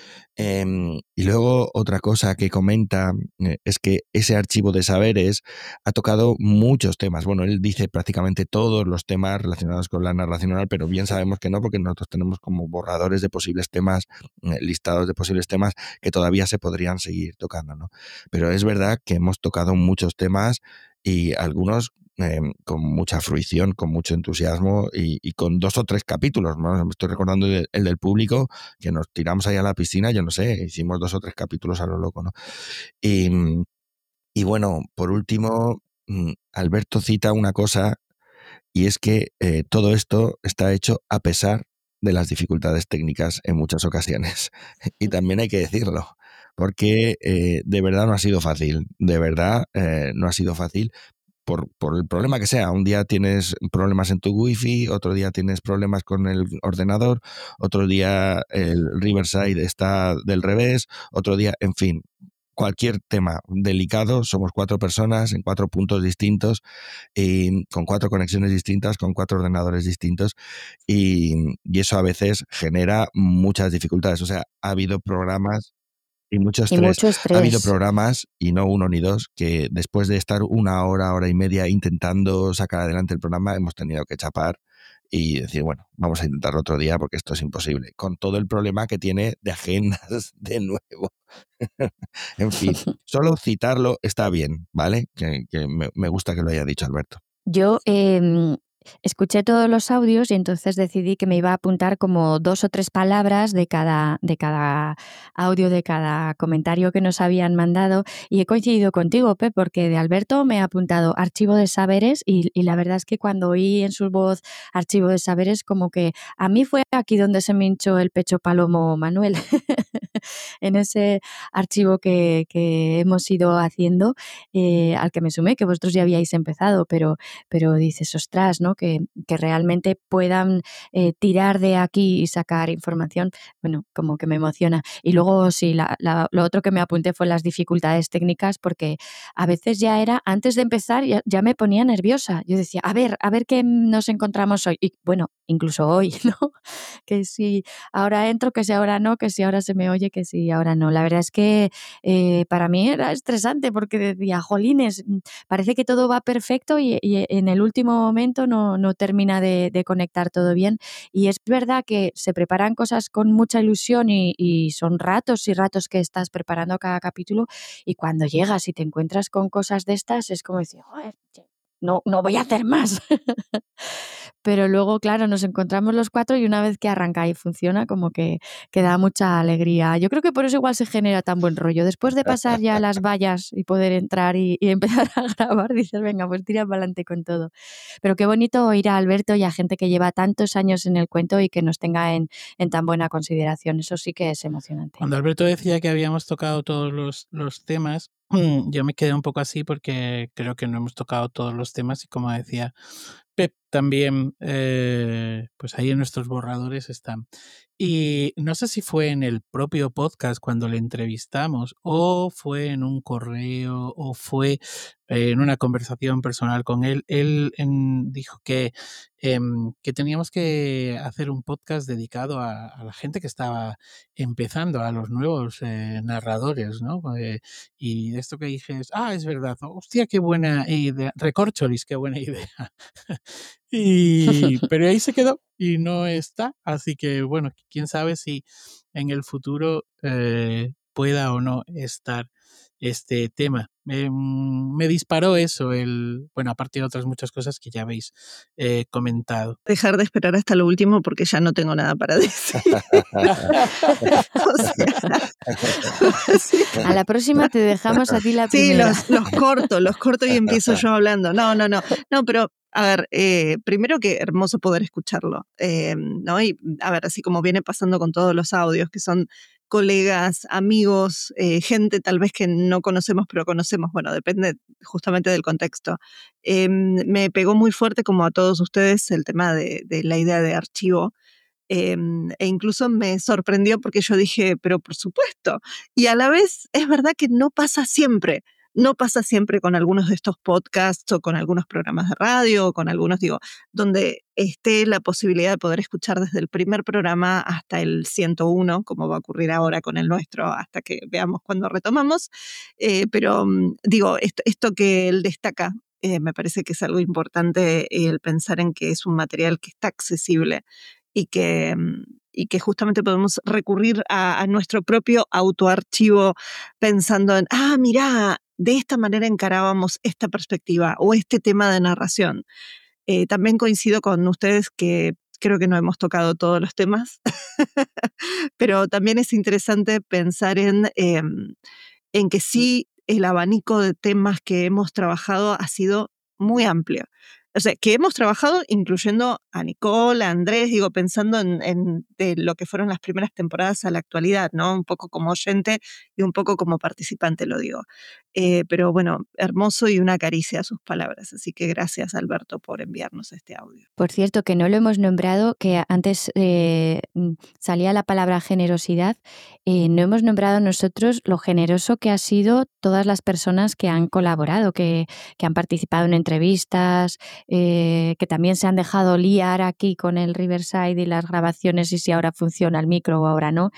Y luego otra cosa que comenta es que ese archivo de saberes ha tocado muchos temas. Bueno, él dice prácticamente todos los temas relacionados con la narración oral, pero bien sabemos que no, porque nosotros tenemos como borradores de posibles temas, listados de posibles temas que todavía se podrían seguir tocando, ¿no? Pero es verdad que hemos tocado muchos temas y algunos con mucha fruición, con mucho entusiasmo y con 2 o 3 capítulos, ¿no? Me estoy recordando el del público, que nos tiramos ahí a la piscina, yo no sé, hicimos 2 o 3 capítulos a lo loco, ¿no? Y bueno, por último, Alberto cita una cosa y es que todo esto está hecho a pesar de las dificultades técnicas en muchas ocasiones. Y también hay que decirlo, porque de verdad no ha sido fácil, de verdad no ha sido fácil. Por el problema que sea. Un día tienes problemas en tu wifi, otro día tienes problemas con el ordenador, otro día el Riverside está del revés, otro día, en fin, cualquier tema delicado. Somos 4 personas en 4 puntos distintos y con 4 conexiones distintas, con 4 ordenadores distintos y eso a veces genera muchas dificultades. O sea, ha habido programas y mucho estrés. Ha habido programas, y no 1 ni 2, que después de estar 1 hora, hora y media intentando sacar adelante el programa, hemos tenido que chapar y decir, bueno, vamos a intentarlo otro día porque esto es imposible. Con todo el problema que tiene de agendas de nuevo. En fin, solo citarlo está bien, ¿vale? Que me gusta que lo haya dicho Alberto. Yo escuché todos los audios y entonces decidí que me iba a apuntar como 2 o 3 palabras de cada audio, de cada comentario que nos habían mandado y he coincidido contigo, Pep, porque de Alberto me he apuntado archivo de saberes y la verdad es que cuando oí en su voz archivo de saberes como que a mí fue aquí donde se me hinchó el pecho palomo Manuel en ese archivo que hemos ido haciendo, al que me sumé, que vosotros ya habíais empezado, pero dices, ostras, ¿no? Que realmente puedan tirar de aquí y sacar información, bueno, como que me emociona. Y luego sí, lo otro que me apunté fue las dificultades técnicas, porque a veces ya era, antes de empezar, ya me ponía nerviosa. Yo decía, a ver qué nos encontramos hoy. Y bueno, incluso hoy, ¿no? Que si ahora entro, que si ahora no, que si ahora se me oye oye que sí, ahora no. La verdad es que para mí era estresante porque decía, jolines, parece que todo va perfecto y en el último momento no termina de conectar todo bien. Y es verdad que se preparan cosas con mucha ilusión y son ratos y ratos que estás preparando cada capítulo, y cuando llegas y te encuentras con cosas de estas es como decir, joder, no voy a hacer más. Pero luego, claro, nos encontramos los 4 y una vez que arranca y funciona, como que da mucha alegría. Yo creo que por eso igual se genera tan buen rollo. Después de pasar ya las vallas y poder entrar y empezar a grabar, dices, venga, pues tira para adelante con todo. Pero qué bonito oír a Alberto y a gente que lleva tantos años en el cuento y que nos tenga en tan buena consideración. Eso sí que es emocionante. Cuando Alberto decía que habíamos tocado todos los temas, yo me quedé un poco así porque creo que no hemos tocado todos los temas y, como decía Pep, también pues ahí en nuestros borradores están. Y no sé si fue en el propio podcast cuando le entrevistamos, o fue en un correo, o fue en una conversación personal con él. Él dijo que teníamos que hacer un podcast dedicado a la gente que estaba empezando, a los nuevos narradores, ¿no? Y esto que dije es verdad, hostia, qué buena idea, recorcholis, qué buena idea. Pero ahí se quedó y no está, así que bueno, quién sabe si en el futuro pueda o no estar este tema. Me disparó eso, bueno, aparte de otras muchas cosas que ya habéis comentado. Dejar de esperar hasta lo último porque ya no tengo nada para decir. A la próxima te dejamos a ti la primera. Sí, los corto y empiezo yo hablando. No, pero a ver, primero que hermoso poder escucharlo, ¿no? Y a ver, así como viene pasando con todos los audios, que son colegas, amigos, gente tal vez que no conocemos, pero conocemos, bueno, depende justamente del contexto. Me pegó muy fuerte, como a todos ustedes, el tema de la idea de archivo. E incluso me sorprendió porque yo dije, pero por supuesto. Y a la vez es verdad que no pasa siempre. No pasa siempre con algunos de estos podcasts o con algunos programas de radio o con algunos, donde esté la posibilidad de poder escuchar desde el primer programa hasta el 101, como va a ocurrir ahora con el nuestro, hasta que veamos cuándo retomamos. Pero esto que él destaca, me parece que es algo importante, el pensar en que es un material que está accesible y que justamente podemos recurrir a nuestro propio autoarchivo pensando en, mirá, de esta manera encarábamos esta perspectiva o este tema de narración. También coincido con ustedes que creo que no hemos tocado todos los temas, pero también es interesante pensar en que sí, el abanico de temas que hemos trabajado ha sido muy amplio. O sea, que hemos trabajado incluyendo a Nicole, a Andrés, pensando en de lo que fueron las primeras temporadas a la actualidad, ¿no? Un poco como oyente y un poco como participante, lo digo. Pero bueno, hermoso y una caricia a sus palabras. Así que gracias, Alberto, por enviarnos este audio. Por cierto, que no lo hemos nombrado, que antes salía la palabra generosidad. No hemos nombrado nosotros lo generoso que ha sido todas las personas que han colaborado, que han participado en entrevistas, que también se han dejado liar aquí con el Riverside y las grabaciones y si ahora funciona el micro o ahora no.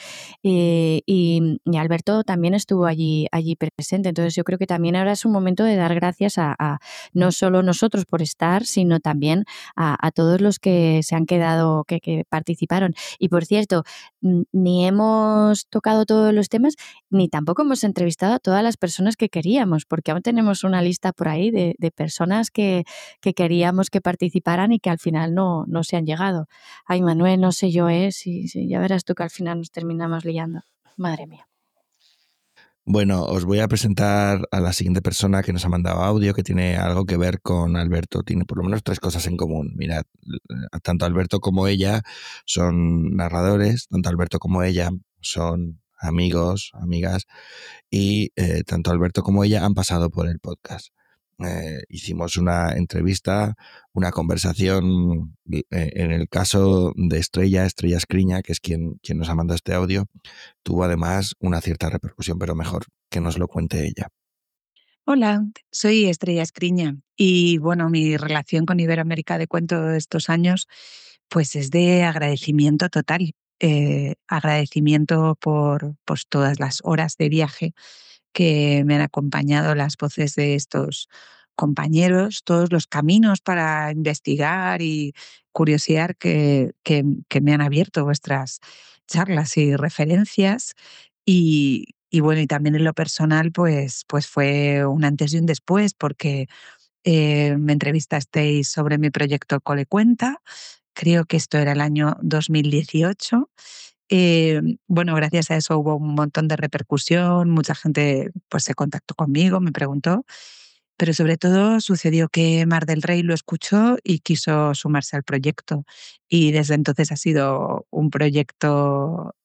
Y Alberto también estuvo allí presente. Entonces yo creo que también ahora es un momento de dar gracias a no solo nosotros por estar, sino también a todos los que se han quedado, que participaron. Y por cierto, ni hemos tocado todos los temas, ni tampoco hemos entrevistado a todas las personas que queríamos, porque aún tenemos una lista por ahí de personas que queríamos que participaran y que al final no se han llegado. Ay, Manuel, no sé yo, si ya verás tú que al final nos terminamos liando. Madre mía. Bueno, os voy a presentar a la siguiente persona que nos ha mandado audio, que tiene algo que ver con Alberto. Tiene por lo menos 3 cosas en común. Mirad, tanto Alberto como ella son narradores, tanto Alberto como ella son amigos, amigas, y tanto Alberto como ella han pasado por el podcast. Hicimos una entrevista, una conversación. En el caso de Estrella Escriña, que es quien nos ha mandado este audio, tuvo además una cierta repercusión, pero mejor que nos lo cuente ella. Hola, soy Estrella Escriña y bueno, mi relación con Iberoamérica de Cuento de estos años pues es de agradecimiento total. agradecimiento por pues, todas las horas de viaje que me han acompañado, las voces de estos compañeros, todos los caminos para investigar y curiosear que me han abierto vuestras charlas y referencias. Y bueno, y también en lo personal, pues fue un antes y un después, porque me entrevistasteis sobre mi proyecto Colecuenta. Creo que esto era el año 2018. Bueno, gracias a eso hubo un montón de repercusión, mucha gente pues se contactó conmigo, me preguntó, pero sobre todo sucedió que Mar del Rey lo escuchó y quiso sumarse al proyecto. Y desde entonces ha sido un proyecto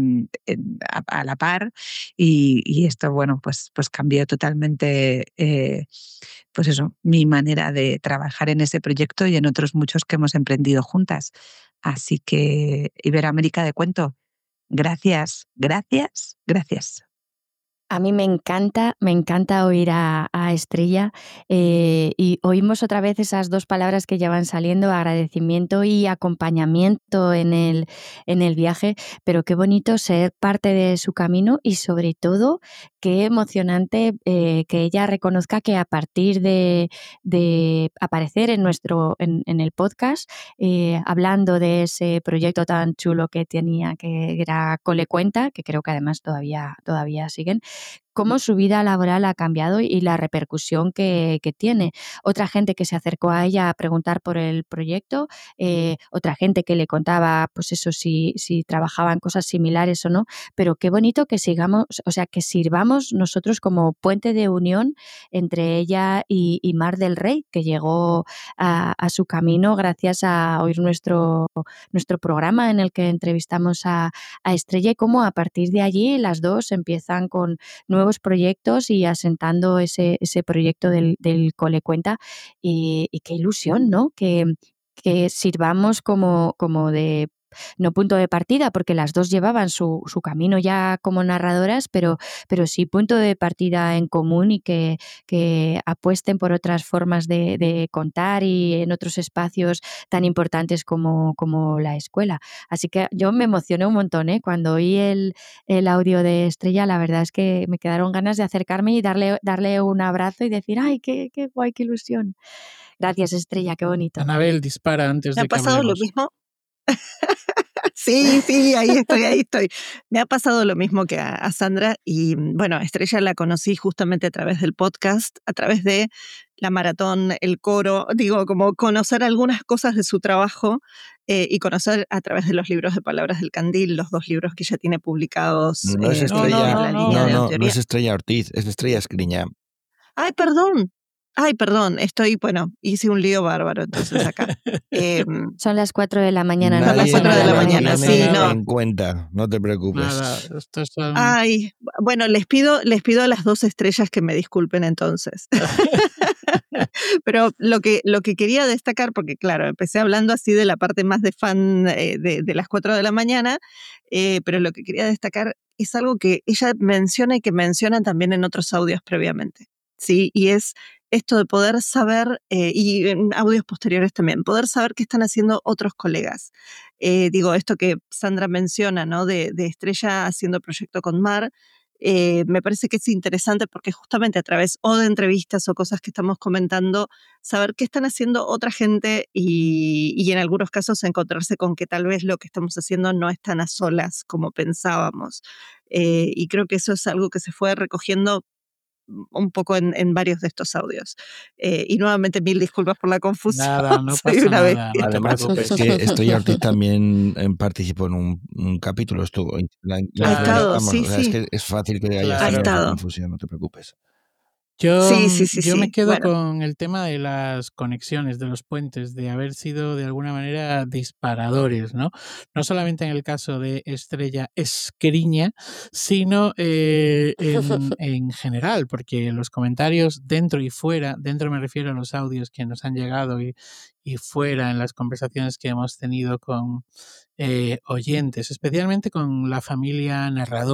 a la par y esto, bueno, pues cambió totalmente, pues eso, mi manera de trabajar en ese proyecto y en otros muchos que hemos emprendido juntas. Así que Iberoamérica de Cuento, gracias, gracias, gracias. A mí me encanta oír a Estrella y oímos otra vez esas dos palabras que ya van saliendo, agradecimiento y acompañamiento en el viaje, pero qué bonito ser parte de su camino y sobre todo qué emocionante que ella reconozca que a partir de aparecer en el podcast, hablando de ese proyecto tan chulo que tenía, que era Colecuenta, que creo que además todavía siguen, cómo su vida laboral ha cambiado y la repercusión que tiene. Otra gente que se acercó a ella a preguntar por el proyecto, otra gente que le contaba, pues eso, si trabajaban cosas similares o no, pero qué bonito que sigamos, o sea, que sirvamos nosotros como puente de unión entre ella y Mar del Rey, que llegó a su camino gracias a oír nuestro programa en el que entrevistamos a Estrella y cómo a partir de allí las dos empiezan con nuevos proyectos y asentando ese proyecto del Colecuenta y qué ilusión, ¿no? Que sirvamos como de no punto de partida, porque las dos llevaban su camino ya como narradoras, pero sí punto de partida en común y que apuesten por otras formas de contar y en otros espacios tan importantes como la escuela. Así que yo me emocioné un montón, cuando oí el audio de Estrella, la verdad es que me quedaron ganas de acercarme y darle un abrazo y decir, ¡ay, qué guay, qué ilusión! Gracias, Estrella, qué bonito. Anabel, dispara antes de que hablemos. ¿Me ha pasado lo mismo? Sí, ahí estoy. Me ha pasado lo mismo que a Sandra y bueno, Estrella la conocí justamente a través del podcast, a través de la maratón, el coro, digo, como conocer algunas cosas de su trabajo y conocer a través de los libros de Palabras del Candil, los 2 libros que ella tiene publicados. No es Estrella, no es Estrella Ortiz, es Estrella Escriña. Ay, perdón, hice un lío bárbaro entonces acá. Son las 4 de la mañana. Son las 4 de la mañana, sí, no. En cuenta, no te preocupes. Nada, estos son... Ay, bueno, les pido a las 2 estrellas que me disculpen entonces. Pero lo que quería destacar, porque claro, empecé hablando así de la parte más de fan de las 4 de la mañana, pero lo que quería destacar es algo que ella menciona y que mencionan también en otros audios previamente, ¿sí? Y es esto de poder saber, y en audios posteriores también, poder saber qué están haciendo otros colegas. Digo, esto que Sandra menciona, ¿no? De Estrella haciendo proyecto con Mar, me parece que es interesante porque justamente a través o de entrevistas o cosas que estamos comentando, saber qué están haciendo otra gente y en algunos casos encontrarse con que tal vez lo que estamos haciendo no es tan a solas como pensábamos. Y creo que eso es algo que se fue recogiendo un poco en varios de estos audios. Y nuevamente 1000 disculpas por la confusión. Nada, no pasa nada. No Además, es que Estrella Ortiz también participó en un capítulo. Estuvo, ha estado, sí. Es que es fácil que haya estado confusión, no te preocupes. Yo me quedo con el tema de las conexiones, de los puentes, de haber sido de alguna manera disparadores, ¿no? No solamente en el caso de Estrella Escriña, sino en general, porque los comentarios dentro y fuera, dentro me refiero a los audios que nos han llegado y fuera en las conversaciones que hemos tenido con oyentes, especialmente con la familia narradora,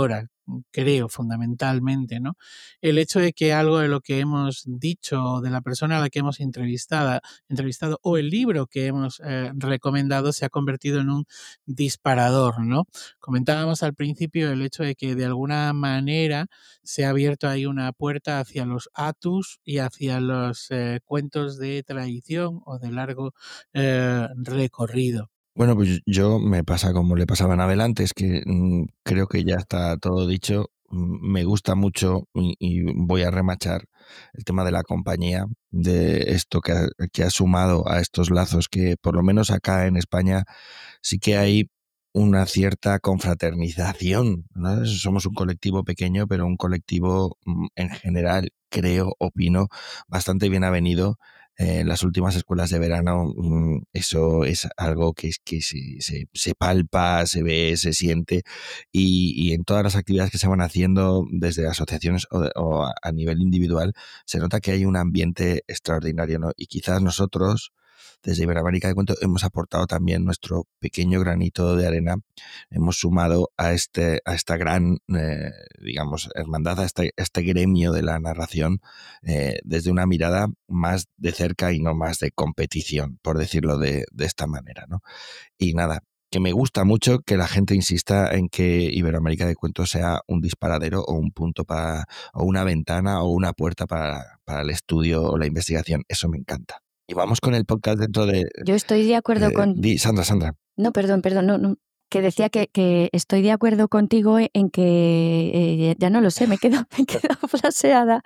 creo fundamentalmente, ¿no? El hecho de que algo de lo que hemos dicho, de la persona a la que hemos entrevistado o el libro que hemos recomendado se ha convertido en un disparador, ¿no? Comentábamos al principio el hecho de que de alguna manera se ha abierto ahí una puerta hacia los atus y hacia los cuentos de tradición o de largo recorrido. Bueno, pues yo me pasa como le pasaba a Anabel antes, que creo que ya está todo dicho. Me gusta mucho y voy a remachar el tema de la compañía, de esto que ha sumado a estos lazos que por lo menos acá en España sí que hay una cierta confraternización, ¿no? Somos un colectivo pequeño, pero un colectivo en general, opino, bastante bien avenido. En las últimas escuelas de verano eso es algo que se palpa, se ve, se siente y en todas las actividades que se van haciendo desde asociaciones o a nivel individual se nota que hay un ambiente extraordinario, ¿no? Y quizás nosotros desde Iberoamérica de Cuento hemos aportado también nuestro pequeño granito de arena, hemos sumado a esta gran, digamos, hermandad, a este gremio de la narración desde una mirada más de cerca y no más de competición, por decirlo de esta manera, ¿no? Y nada, que me gusta mucho que la gente insista en que Iberoamérica de Cuento sea un disparadero o un punto o una ventana o una puerta para el estudio o la investigación. Eso me encanta. Y vamos con el podcast dentro de... Yo estoy de acuerdo con... Sandra. No, perdón, no. Que decía que estoy de acuerdo contigo en que... ya no lo sé, me he quedado flaseada.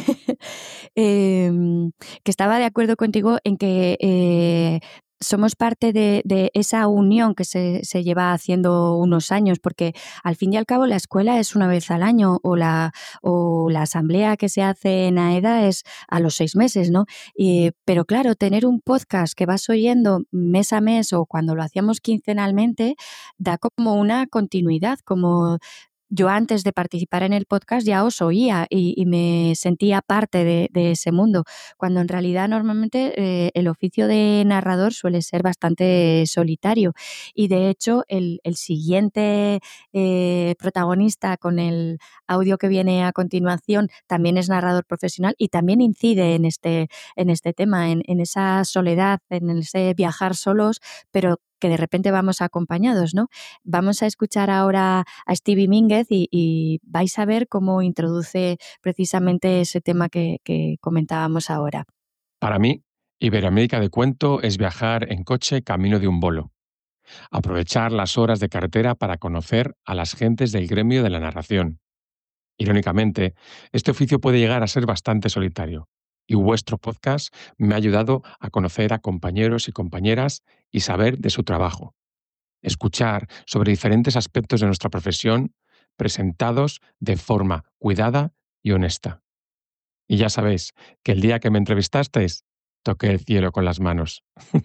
Que estaba de acuerdo contigo en que... somos parte de esa unión que se lleva haciendo unos años, porque al fin y al cabo la escuela es una vez al año o la asamblea que se hace en AEDA es a los 6 meses, ¿no? Pero claro, tener un podcast que vas oyendo mes a mes o cuando lo hacíamos quincenalmente da como una continuidad, como... Yo antes de participar en el podcast ya os oía y me sentía parte de ese mundo, cuando en realidad normalmente el oficio de narrador suele ser bastante solitario y de hecho el siguiente protagonista con el audio que viene a continuación también es narrador profesional y también incide en este tema, en esa soledad, en ese viajar solos, pero que de repente vamos acompañados, ¿no? Vamos a escuchar ahora a Stevie Mínguez y vais a ver cómo introduce precisamente ese tema que comentábamos ahora. Para mí, Iberoamérica de Cuento es viajar en coche camino de un bolo. Aprovechar las horas de carretera para conocer a las gentes del gremio de la narración. Irónicamente, este oficio puede llegar a ser bastante solitario. Y vuestro podcast me ha ayudado a conocer a compañeros y compañeras y saber de su trabajo. Escuchar sobre diferentes aspectos de nuestra profesión presentados de forma cuidada y honesta. Y ya sabéis que el día que me entrevistasteis, toqué el cielo con las manos.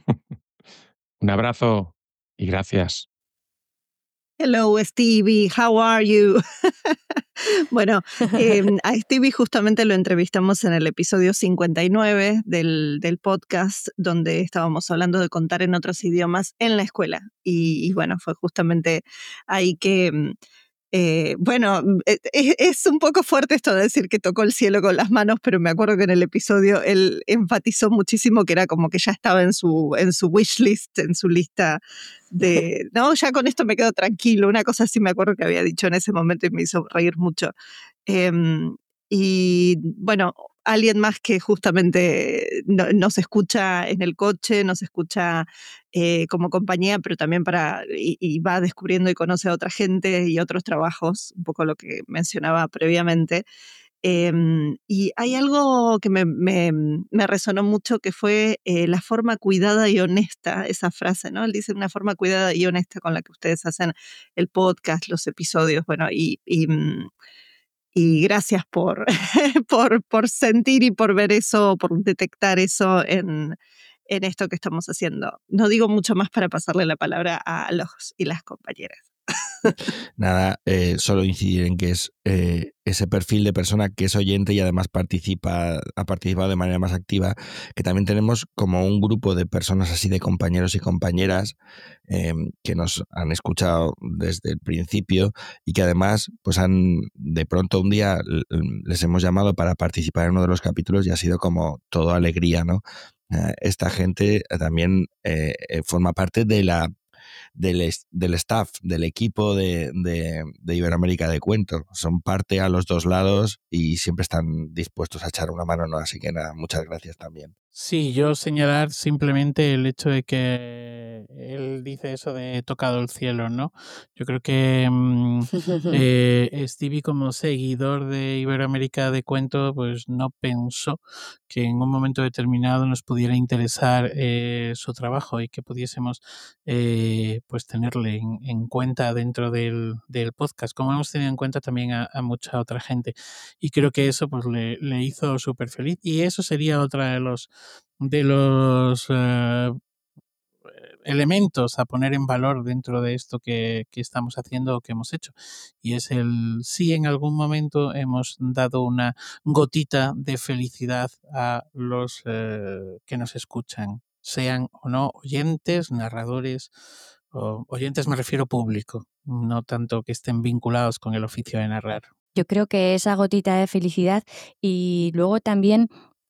Un abrazo y gracias. Hello, Stevie, how are you? Bueno, a Stevie justamente lo entrevistamos en el episodio 59 del podcast, donde estábamos hablando de contar en otros idiomas en la escuela. Y bueno, fue justamente ahí que... bueno, es un poco fuerte esto de decir que tocó el cielo con las manos, pero me acuerdo que en el episodio él enfatizó muchísimo que era como que ya estaba en su wish list, en su lista de, no, ya con esto me quedo tranquilo, una cosa así me acuerdo que había dicho en ese momento y me hizo reír mucho. Y bueno, alguien más que justamente nos escucha en el coche, nos escucha como compañía, pero también y va descubriendo y conoce a otra gente y otros trabajos, un poco lo que mencionaba previamente. Y hay algo que me resonó mucho, que fue la forma cuidada y honesta, esa frase, ¿no? Él dice una forma cuidada y honesta con la que ustedes hacen el podcast, los episodios, bueno, y gracias por, por sentir y por ver eso, por detectar eso en esto que estamos haciendo. No digo mucho más para pasarle la palabra a los y las compañeras. Nada, solo incidir en que es ese perfil de persona que es oyente y además ha participado de manera más activa, que también tenemos como un grupo de personas así, de compañeros y compañeras que nos han escuchado desde el principio y que además pues de pronto un día les hemos llamado para participar en uno de los capítulos y ha sido como todo alegría, ¿no? Esta gente también forma parte del staff, del equipo de Iberoamérica de Cuento. Son parte a los dos lados y siempre están dispuestos a echar una mano, ¿no? Así que nada, muchas gracias también. Sí, yo señalar simplemente el hecho de que él dice eso de tocado el cielo, ¿no? Yo creo que Stevie, como seguidor de Iberoamérica de Cuento, pues no pensó que en un momento determinado nos pudiera interesar su trabajo y que pudiésemos pues tenerle en cuenta dentro del podcast, como hemos tenido en cuenta también a mucha otra gente. Y creo que eso pues le hizo súper feliz. Y eso sería otra de los elementos a poner en valor dentro de esto que estamos haciendo o que hemos hecho. Y es si en algún momento hemos dado una gotita de felicidad a los que nos escuchan, sean o no oyentes, narradores, o oyentes me refiero público, no tanto que estén vinculados con el oficio de narrar. Yo creo que esa gotita de felicidad y luego también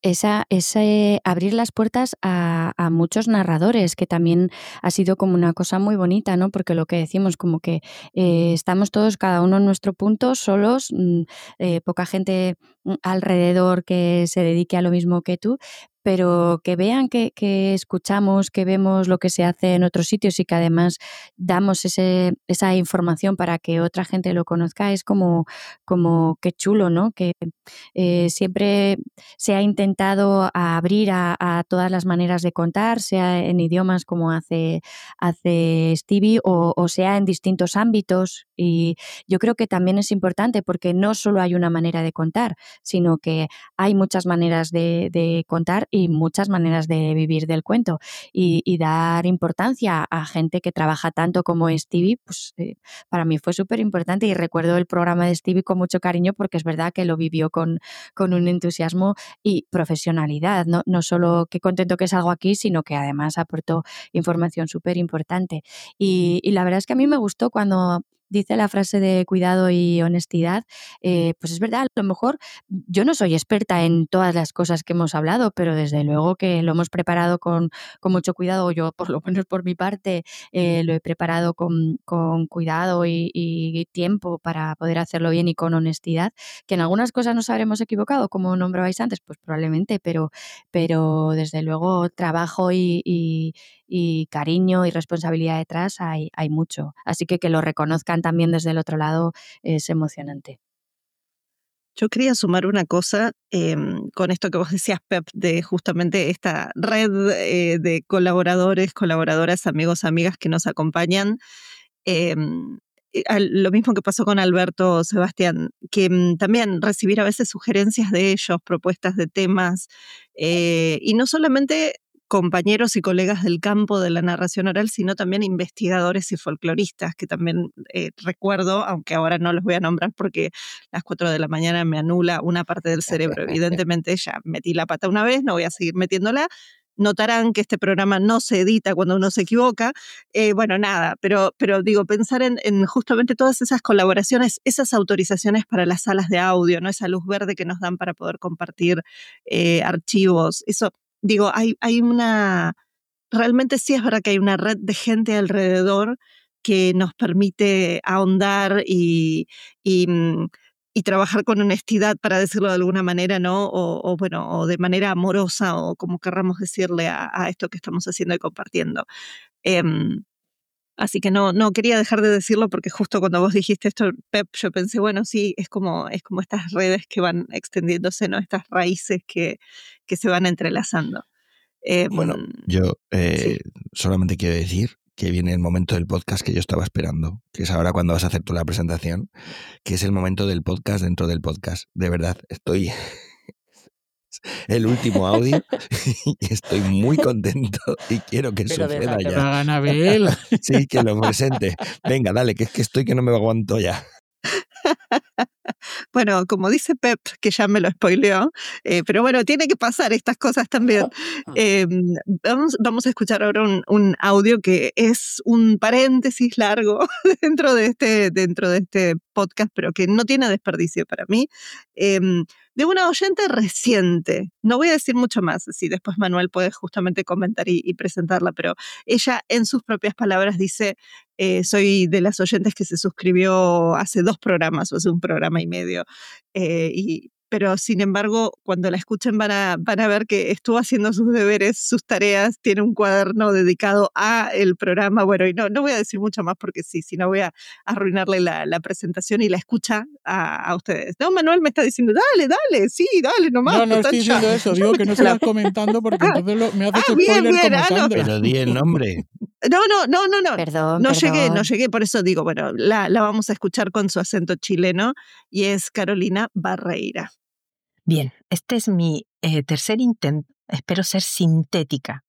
ese abrir las puertas a muchos narradores, que también ha sido como una cosa muy bonita, ¿no? Porque lo que decimos, como que estamos todos cada uno en nuestro punto, solos, poca gente alrededor que se dedique a lo mismo que tú, pero que vean que escuchamos, que vemos lo que se hace en otros sitios y que además damos esa información para que otra gente lo conozca, es como qué chulo, ¿no? Que siempre se ha intentado abrir a todas las maneras de contar, sea en idiomas como hace Stevie o sea en distintos ámbitos, y yo creo que también es importante porque no solo hay una manera de contar, sino que hay muchas maneras de contar y muchas maneras de vivir del cuento, y dar importancia a gente que trabaja tanto como Stevie, pues para mí fue súper importante, y recuerdo el programa de Stevie con mucho cariño porque es verdad que lo vivió con un entusiasmo y profesionalidad, no solo qué contento que salgo aquí, sino que además aportó información súper importante. Y la verdad es que a mí me gustó cuando dice la frase de cuidado y honestidad, pues es verdad, a lo mejor yo no soy experta en todas las cosas que hemos hablado, pero desde luego que lo hemos preparado con mucho cuidado, yo por lo menos por mi parte lo he preparado con cuidado y tiempo para poder hacerlo bien y con honestidad, que en algunas cosas nos habremos equivocado, como nombrabais antes, pues probablemente, pero desde luego trabajo y cariño y responsabilidad detrás hay mucho. Así que lo reconozcan también desde el otro lado es emocionante. Yo quería sumar una cosa con esto que vos decías, Pep, de justamente esta red de colaboradoras, amigos, amigas que nos acompañan. Lo mismo que pasó con Alberto Sebastián, que también recibir a veces sugerencias de ellos, propuestas de temas, y no solamente compañeros y colegas del campo de la narración oral, sino también investigadores y folcloristas, que también recuerdo, aunque ahora no los voy a nombrar porque las 4 de la mañana me anula una parte del cerebro. Evidentemente ya metí la pata una vez, no voy a seguir metiéndola. Notarán que este programa no se edita cuando uno se equivoca. Bueno, nada, pero digo, pensar en justamente todas esas colaboraciones, esas autorizaciones para las salas de audio, ¿no? Esa luz verde que nos dan para poder compartir archivos. Eso, digo, hay realmente sí es verdad que hay una red de gente alrededor que nos permite ahondar y trabajar con honestidad, para decirlo de alguna manera, ¿no? O de manera amorosa, o como querramos decirle a esto que estamos haciendo y compartiendo. Así que no quería dejar de decirlo porque justo cuando vos dijiste esto, Pep, yo pensé, bueno, sí, es como estas redes que van extendiéndose, ¿no? Estas raíces que se van entrelazando. Bueno, yo sí. solamente quiero decir que viene el momento del podcast que yo estaba esperando, que es ahora cuando vas a hacer tú la presentación, que es el momento del podcast dentro del podcast. De verdad, estoy el último audio y estoy muy contento y quiero que Pero suceda déjate ya. Anabel. Sí, que lo presente. Venga, dale, que es que estoy que no me aguanto ya. Bueno, como dice Pep, que ya me lo spoileó, pero bueno, tiene que pasar estas cosas también. Vamos a escuchar ahora un audio que es un paréntesis largo dentro de este podcast, pero que no tiene desperdicio para mí, de una oyente reciente. No voy a decir mucho más, si después Manuel puede justamente comentar y presentarla, pero ella en sus propias palabras dice: soy de las oyentes que se suscribió hace 2 programas o hace 1 programa y medio. Pero sin embargo, cuando la escuchen van a ver que estuvo haciendo sus deberes, sus tareas, tiene un cuaderno dedicado a el programa. Bueno, y no voy a decir mucho más porque si no voy a arruinarle la presentación y la escucha a ustedes. No, Manuel me está diciendo, dale, sí, dale nomás. No estoy diciendo eso, digo que no se las comentando porque entonces me haces spoiler como Sandra. Pero di el nombre. No. Perdón, No llegué, por eso digo, bueno, la vamos a escuchar con su acento chileno y es Carolina Barreira. Bien, este es mi tercer intento, espero ser sintética,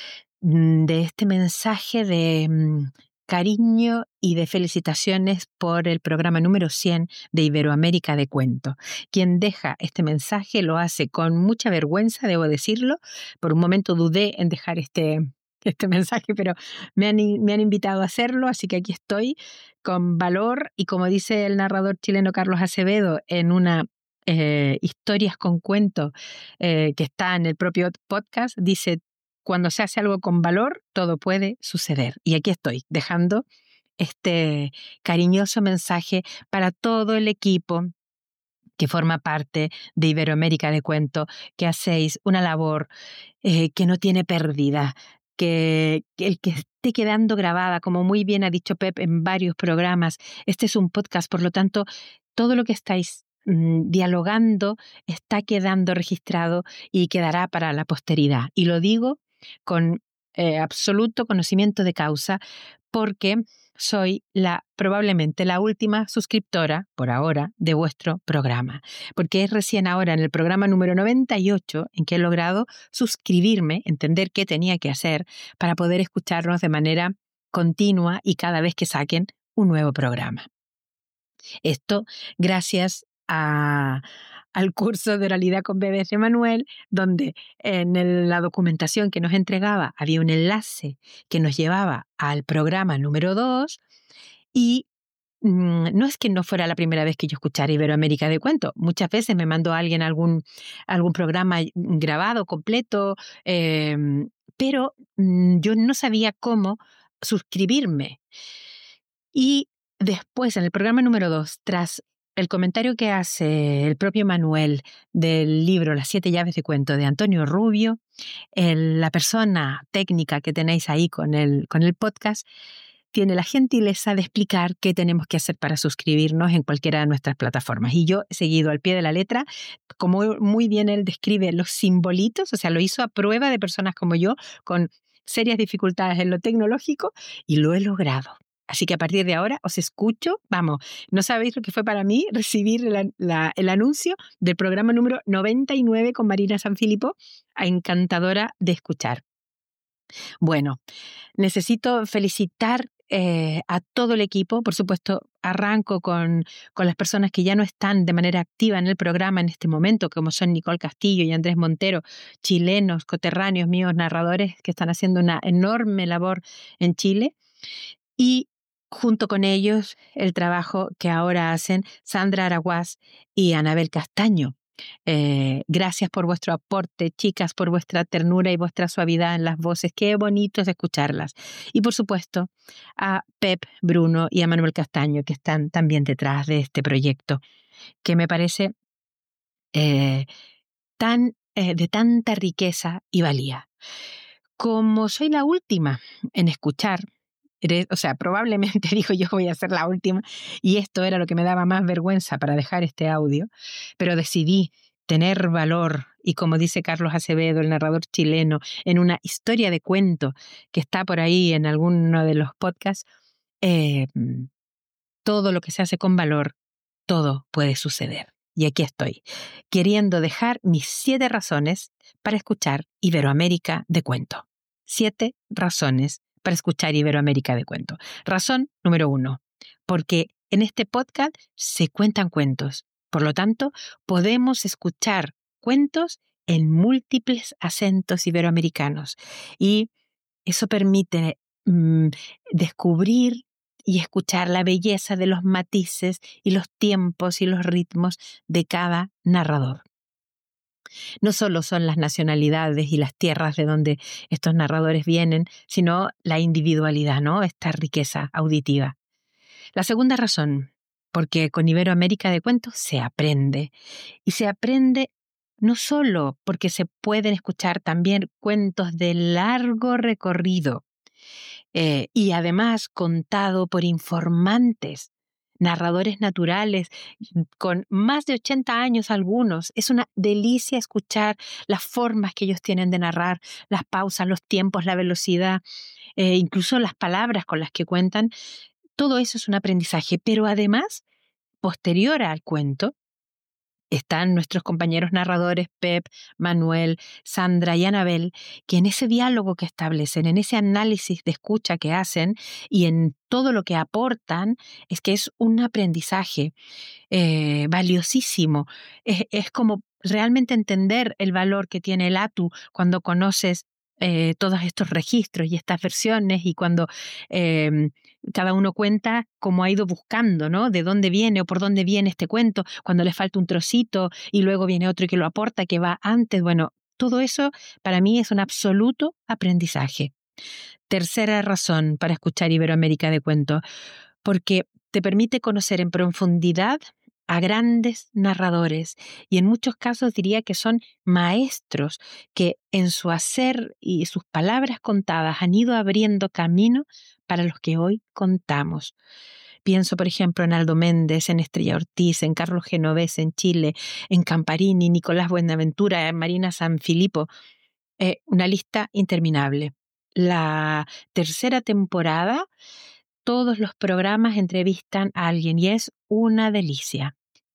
de este mensaje de cariño y de felicitaciones por el programa número 100 de Iberoamérica de Cuento. Quien deja este mensaje lo hace con mucha vergüenza, debo decirlo. Por un momento dudé en dejar este mensaje, pero me han invitado a hacerlo, así que aquí estoy con valor y, como dice el narrador chileno Carlos Acevedo en una historias con cuento que está en el propio podcast, dice: cuando se hace algo con valor, todo puede suceder. Y aquí estoy, dejando este cariñoso mensaje para todo el equipo que forma parte de Iberoamérica de Cuento, que hacéis una labor que no tiene pérdida, que el que esté quedando grabada, como muy bien ha dicho Pep en varios programas. Este es un podcast, por lo tanto, todo lo que estáis dialogando está quedando registrado y quedará para la posteridad. Y lo digo con absoluto conocimiento de causa, porque soy probablemente la última suscriptora, por ahora, de vuestro programa. Porque es recién ahora, en el programa número 98, en que he logrado suscribirme, entender qué tenía que hacer para poder escucharnos de manera continua y cada vez que saquen un nuevo programa. Esto gracias al curso de oralidad con bebés de Manuel, donde en la documentación que nos entregaba había un enlace que nos llevaba al programa número 2 y no es que no fuera la primera vez que yo escuchara Iberoamérica de Cuento. Muchas veces me mandó alguien algún programa grabado, completo, pero yo no sabía cómo suscribirme. Y después, en el programa número 2, tras el comentario que hace el propio Manuel del libro Las 7 llaves de cuento de Antonio Rubio, la persona técnica que tenéis ahí con el podcast tiene la gentileza de explicar qué tenemos que hacer para suscribirnos en cualquiera de nuestras plataformas. Y yo he seguido al pie de la letra, como muy bien él describe los simbolitos, o sea, lo hizo a prueba de personas como yo, con serias dificultades en lo tecnológico, y lo he logrado. Así que a partir de ahora os escucho. Vamos, no sabéis lo que fue para mí recibir el anuncio del programa número 99 con Marina Sanfilippo, encantadora de escuchar. Bueno, necesito felicitar a todo el equipo. Por supuesto, arranco con las personas que ya no están de manera activa en el programa en este momento, como son Nicole Castillo y Andrés Montero, chilenos, coterráneos míos, narradores que están haciendo una enorme labor en Chile. Y junto con ellos, el trabajo que ahora hacen Sandra Araguaz y Anabel Castaño. Gracias por vuestro aporte, chicas, por vuestra ternura y vuestra suavidad en las voces. Qué bonito es escucharlas. Y por supuesto, a Pep, Bruno y a Manuel Castaño, que están también detrás de este proyecto, que me parece de tanta riqueza y valía. Como soy la última en escuchar, o sea, probablemente dijo yo voy a ser la última, y esto era lo que me daba más vergüenza para dejar este audio, pero decidí tener valor y, como dice Carlos Acevedo, el narrador chileno, en una historia de cuento que está por ahí en alguno de los podcasts, todo lo que se hace con valor, todo puede suceder. y aquí estoy, queriendo dejar mis 7 razones para escuchar Iberoamérica de Cuento. 7 razones para escuchar Iberoamérica de Cuento. Razón número 1, porque en este podcast se cuentan cuentos. Por lo tanto, podemos escuchar cuentos en múltiples acentos iberoamericanos. Y eso permite descubrir y escuchar la belleza de los matices y los tiempos y los ritmos de cada narrador. No solo son las nacionalidades y las tierras de donde estos narradores vienen, sino la individualidad, ¿no? Esta riqueza auditiva. La segunda razón, porque con Iberoamérica de Cuentos se aprende. Y se aprende no solo porque se pueden escuchar también cuentos de largo recorrido y además contado por informantes, narradores naturales, con más de 80 años algunos. Es una delicia escuchar las formas que ellos tienen de narrar, las pausas, los tiempos, la velocidad, incluso las palabras con las que cuentan. Todo eso es un aprendizaje, pero además, posterior al cuento, están nuestros compañeros narradores Pep, Manuel, Sandra y Anabel, que en ese diálogo que establecen, en ese análisis de escucha que hacen y en todo lo que aportan, es que es un aprendizaje valiosísimo. Es como realmente entender el valor que tiene el ATU cuando conoces todos estos registros y estas versiones y cuando cada uno cuenta cómo ha ido buscando, ¿no? De dónde viene o por dónde viene este cuento, cuando le falta un trocito y luego viene otro que lo aporta, que va antes. Bueno, todo eso para mí es un absoluto aprendizaje. Tercera razón para escuchar Iberoamérica de Cuento, porque te permite conocer en profundidad a grandes narradores y en muchos casos diría que son maestros que en su hacer y sus palabras contadas han ido abriendo camino para los que hoy contamos. Pienso, por ejemplo, en Aldo Méndez, en Estrella Ortiz, en Carlos Genovés, en Chile, en Camparini, Nicolás Buenaventura, en Marina Sanfilippo. Una lista interminable. La tercera temporada, todos los programas entrevistan a alguien y es una delicia.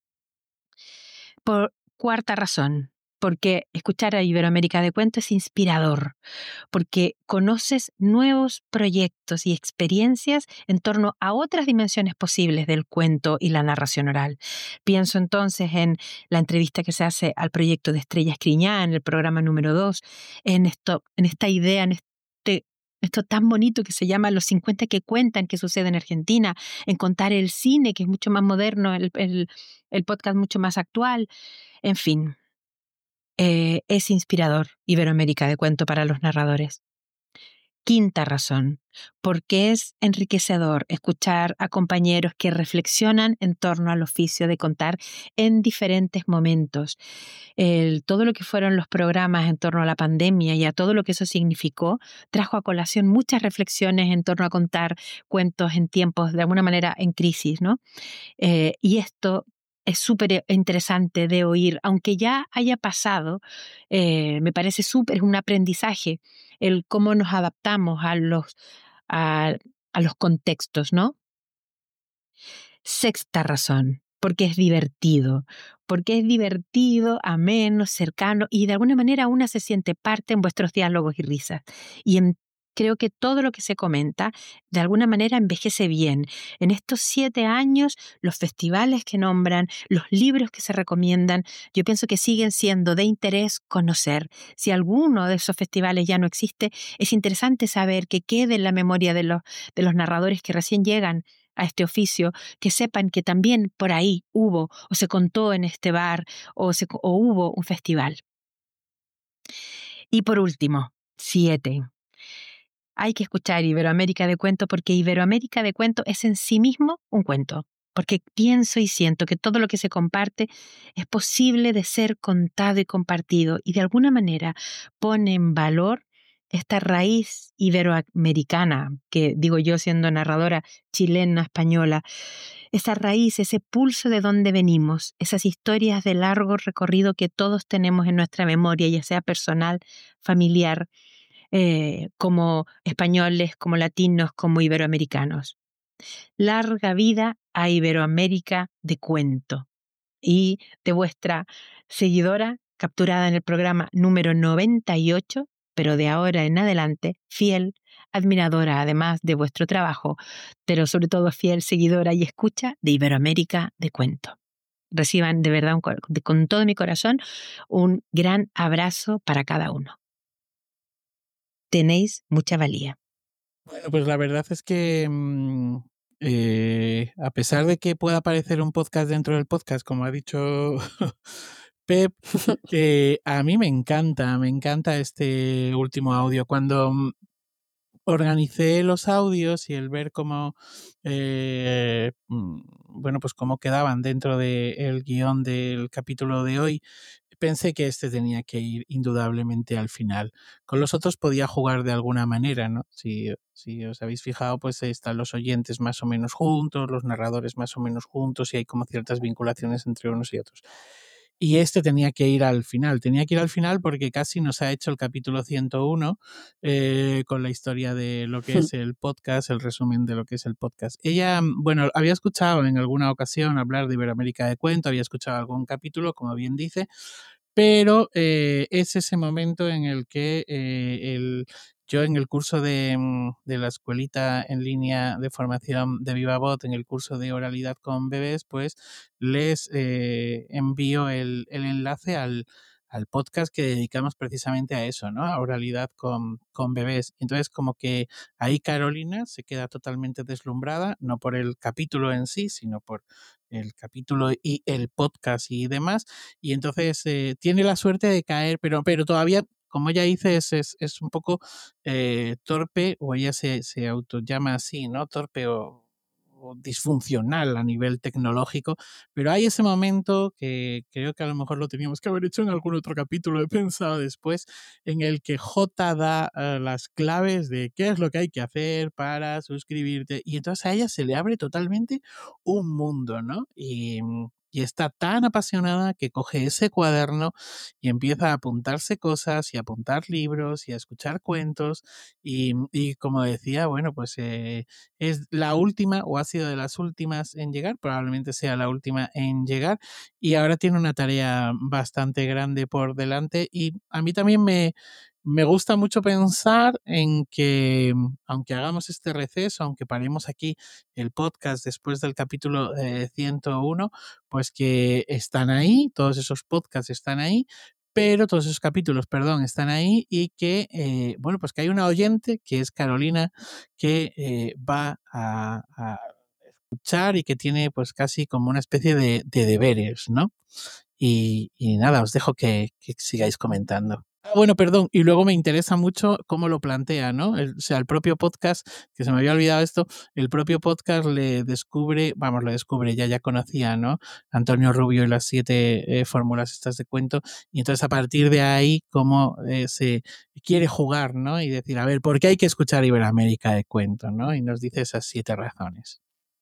Por cuarta razón, porque escuchar a Iberoamérica de Cuento es inspirador, porque conoces nuevos proyectos y experiencias en torno a otras dimensiones posibles del cuento y la narración oral. Pienso entonces en la entrevista que se hace al proyecto de Estrella Escriñá en el programa número 2, en esta idea, en esto tan bonito que se llama Los 50 que cuentan, que sucede en Argentina, en contar el cine, que es mucho más moderno, el podcast mucho más actual. En fin, es inspirador Iberoamérica de Cuento para los narradores. Quinta razón, porque es enriquecedor escuchar a compañeros que reflexionan en torno al oficio de contar en diferentes momentos. Todo lo que fueron los programas en torno a la pandemia y a todo lo que eso significó, trajo a colación muchas reflexiones en torno a contar cuentos en tiempos, de alguna manera, en crisis, ¿no? Y esto es súper interesante de oír, aunque ya haya pasado, me parece súper un aprendizaje el cómo nos adaptamos a los contextos, ¿no? Sexta razón, porque es divertido, ameno, cercano y de alguna manera una se siente parte en vuestros diálogos y risas. Y creo que todo lo que se comenta de alguna manera envejece bien. En estos 7 años, los festivales que nombran, los libros que se recomiendan, yo pienso que siguen siendo de interés conocer. Si alguno de esos festivales ya no existe, es interesante saber que quede en la memoria de los narradores que recién llegan a este oficio, que sepan que también por ahí hubo o se contó en este bar o hubo un festival. Y por último, 7. Hay que escuchar Iberoamérica de Cuento porque Iberoamérica de Cuento es en sí mismo un cuento. Porque pienso y siento que todo lo que se comparte es posible de ser contado y compartido y de alguna manera pone en valor esta raíz iberoamericana, que digo yo siendo narradora chilena, española, esa raíz, ese pulso de dónde venimos, esas historias de largo recorrido que todos tenemos en nuestra memoria, ya sea personal, familiar, como españoles, como latinos, como iberoamericanos. Larga vida a Iberoamérica de Cuento. y de vuestra seguidora capturada en el programa número 98, pero de ahora en adelante, fiel admiradora además de vuestro trabajo, pero sobre todo fiel seguidora y escucha de Iberoamérica de Cuento. Reciban de verdad con todo mi corazón un gran abrazo para cada uno. Tenéis mucha valía. Bueno, pues la verdad es que a pesar de que pueda aparecer un podcast dentro del podcast, como ha dicho Pep, a mí me encanta este último audio. Cuando organicé los audios y el ver cómo, bueno, pues cómo quedaban dentro del guión del capítulo de hoy, pensé que este tenía que ir indudablemente al final. Con los otros podía jugar de alguna manera, ¿no? Si os habéis fijado, pues están los oyentes más o menos juntos, los narradores más o menos juntos y hay como ciertas vinculaciones entre unos y otros. Y este tenía que ir al final porque casi nos ha hecho el capítulo 101 con la historia de lo que es el podcast, el resumen de lo que es el podcast. Ella, bueno, había escuchado en alguna ocasión hablar de Iberoamérica de Cuento, había escuchado algún capítulo, como bien dice, pero es ese momento en el que yo en el curso de la escuelita en línea de formación de VivaVot, en el curso de oralidad con bebés, pues les envío el enlace al podcast que dedicamos precisamente a eso, ¿no? A oralidad con bebés. Entonces, como que ahí Carolina se queda totalmente deslumbrada, no por el capítulo en sí, sino por el capítulo y el podcast y demás. Y entonces tiene la suerte de caer, pero todavía, como ella dice, es un poco torpe, o ella se autollama así, ¿no? Torpe o disfuncional a nivel tecnológico, pero hay ese momento que creo que a lo mejor lo teníamos que haber hecho en algún otro capítulo, he pensado después, en el que J da las claves de qué es lo que hay que hacer para suscribirte, y entonces a ella se le abre totalmente un mundo, ¿no? Y está tan apasionada que coge ese cuaderno y empieza a apuntarse cosas y a apuntar libros y a escuchar cuentos y como decía, bueno, pues es la última o ha sido de las últimas en llegar, probablemente sea la última en llegar y ahora tiene una tarea bastante grande por delante y a mí también me gusta mucho pensar en que, aunque hagamos este receso, aunque paremos aquí el podcast después del capítulo 101, pues que están ahí, todos esos podcasts están ahí, pero todos esos capítulos, perdón, están ahí y que, bueno, pues que hay una oyente, que es Carolina, que va a escuchar y que tiene pues casi como una especie de deberes, ¿no? Y nada, os dejo que sigáis comentando. Bueno, perdón, y luego me interesa mucho cómo lo plantea, ¿no? O sea, el propio podcast, que se me había olvidado esto, el propio podcast le descubre, ya conocía, ¿no? Antonio Rubio y las 7 fórmulas estas de cuento, y entonces a partir de ahí cómo se quiere jugar, ¿no? Y decir, a ver, ¿por qué hay que escuchar Iberoamérica de Cuento, ¿no? Y nos dice esas 7 razones.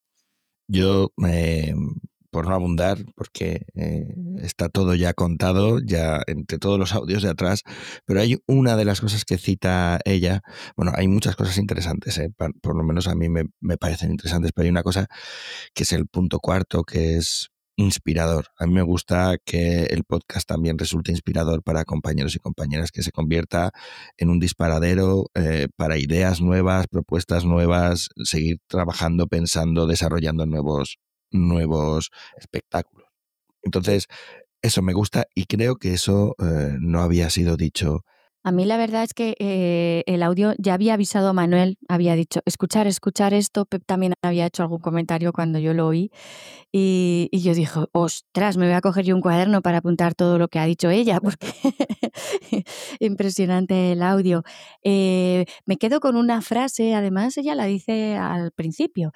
Yo, por no abundar, porque está todo ya contado, ya entre todos los audios de atrás, pero hay una de las cosas que cita ella, bueno, hay muchas cosas interesantes, por lo menos a mí me parecen interesantes, pero hay una cosa que es el punto 4, que es inspirador. A mí me gusta que el podcast también resulte inspirador para compañeros y compañeras, que se convierta en un disparadero para ideas nuevas, propuestas nuevas, seguir trabajando, pensando, desarrollando nuevos espectáculos. Entonces, eso me gusta y creo que eso no había sido dicho. A mí la verdad es que el audio ya había avisado a Manuel, había dicho, escuchar esto. Pep también había hecho algún comentario cuando yo lo oí y yo dije, ostras, me voy a coger yo un cuaderno para apuntar todo lo que ha dicho ella, porque impresionante el audio. Me quedo con una frase, además ella la dice al principio,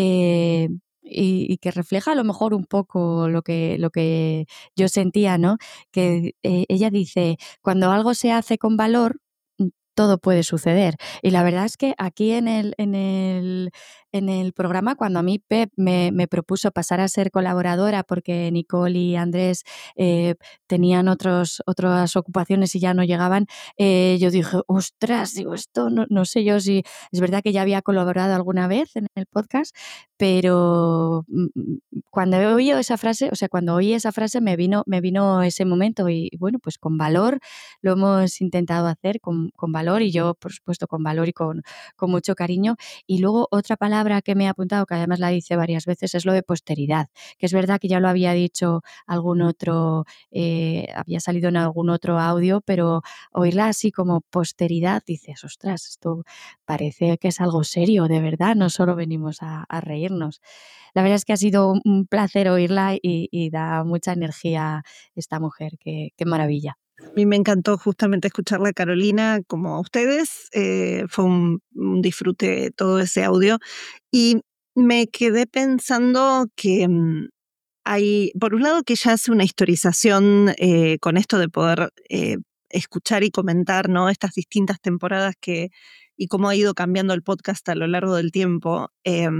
y que refleja a lo mejor un poco lo que yo sentía, ¿no? Que ella dice, cuando algo se hace con valor, todo puede suceder. Y la verdad es que aquí en en el programa, cuando a mí Pep me propuso pasar a ser colaboradora porque Nicole y Andrés tenían otras ocupaciones y ya no llegaban, yo dije, ostras, digo, esto no sé yo si es verdad que ya había colaborado alguna vez en el podcast, pero cuando oí esa frase me vino ese momento y bueno, pues con valor lo hemos intentado hacer, con valor, y yo por supuesto con valor y con mucho cariño. Y luego otra palabra que me he apuntado, que además la dice varias veces, es lo de posteridad, que es verdad que ya lo había dicho algún otro, había salido en algún otro audio, pero oírla así como posteridad, dices, ostras, esto parece que es algo serio, de verdad, no solo venimos a reírnos. La verdad es que ha sido un placer oírla y da mucha energía esta mujer, qué maravilla. A mí me encantó justamente escucharla, Carolina, como a ustedes. Fue un disfrute todo ese audio. Y me quedé pensando que hay, por un lado, que ella hace una historización con esto de poder escuchar y comentar, ¿no?, estas distintas temporadas y cómo ha ido cambiando el podcast a lo largo del tiempo.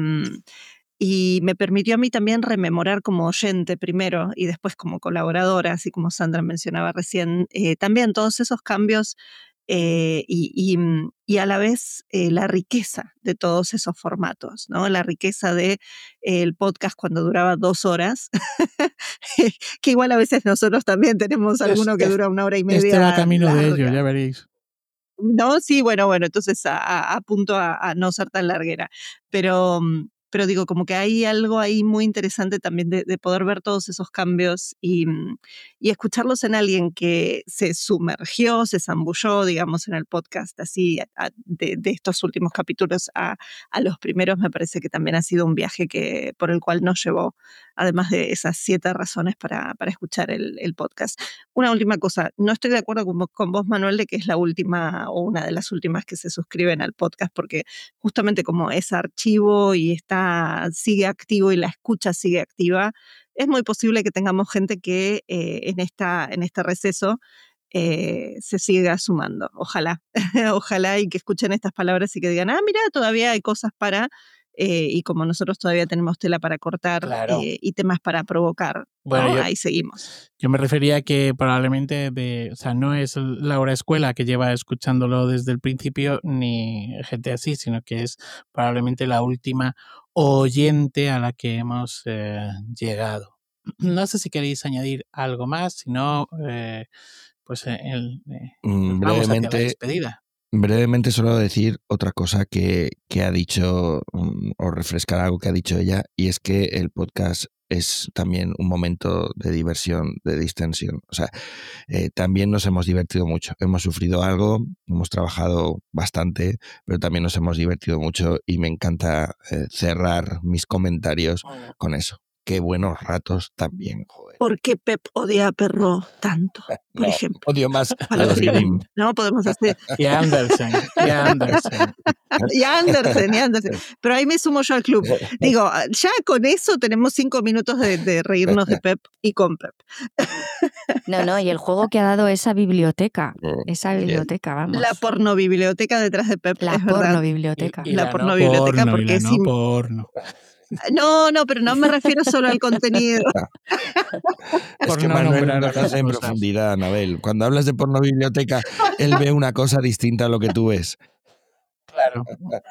Y me permitió a mí también rememorar como oyente primero y después como colaboradora, así como Sandra mencionaba recién, también todos esos cambios y a la vez la riqueza de todos esos formatos, ¿no? La riqueza de el podcast cuando duraba 2 horas, que igual a veces nosotros también tenemos alguno que dura 1 hora y media. Este va camino larga. de ello, ya veréis. No, sí, bueno, entonces a punto a no ser tan larguera. Pero digo, como que hay algo ahí muy interesante también de poder ver todos esos cambios y escucharlos en alguien que se sumergió, se zambulló, digamos, en el podcast, así de estos últimos capítulos a los primeros. Me parece que también ha sido un viaje por el cual nos llevó, además de esas 7 razones para escuchar el podcast. Una última cosa, no estoy de acuerdo con vos, Manuel, de que es la última o una de las últimas que se suscriben al podcast, porque justamente como es archivo y sigue activo y la escucha sigue activa, es muy posible que tengamos gente que en este receso se siga sumando. Ojalá, ojalá, y que escuchen estas palabras y que digan, mira, todavía hay cosas y como nosotros todavía tenemos tela para cortar, claro, y temas para provocar, bueno, ¿no? Ahí seguimos. Yo me refería a que probablemente no es la hora escuela que lleva escuchándolo desde el principio ni gente así, sino que es probablemente la última oyente a la que hemos llegado. No sé si queréis añadir algo más, si no, pues vamos hacia la despedida. Brevemente solo decir otra cosa que ha dicho, o refrescar algo que ha dicho ella, y es que el podcast es también un momento de diversión, de distensión. O sea, también nos hemos divertido mucho. Hemos sufrido algo, hemos trabajado bastante, pero también nos hemos divertido mucho y me encanta cerrar mis comentarios con eso. Qué buenos ratos también, joder. ¿Por qué Pep odia a Perro tanto, por ejemplo? Odio más a los Grimm. No, podemos hacer... Y a Andersen. Y Andersen. Pero ahí me sumo yo al club. Digo, ya con eso tenemos 5 minutos de reírnos de Pep y con Pep. No, y el juego que ha dado esa biblioteca, vamos. La pornobiblioteca detrás de Pep, la pornobiblioteca. La pornobiblioteca, porque es porno. No, pero no me refiero solo al contenido. Es que Manuel no estás en profundidad, Anabel. Cuando hablas de pornobiblioteca, él ve una cosa distinta a lo que tú ves. Claro.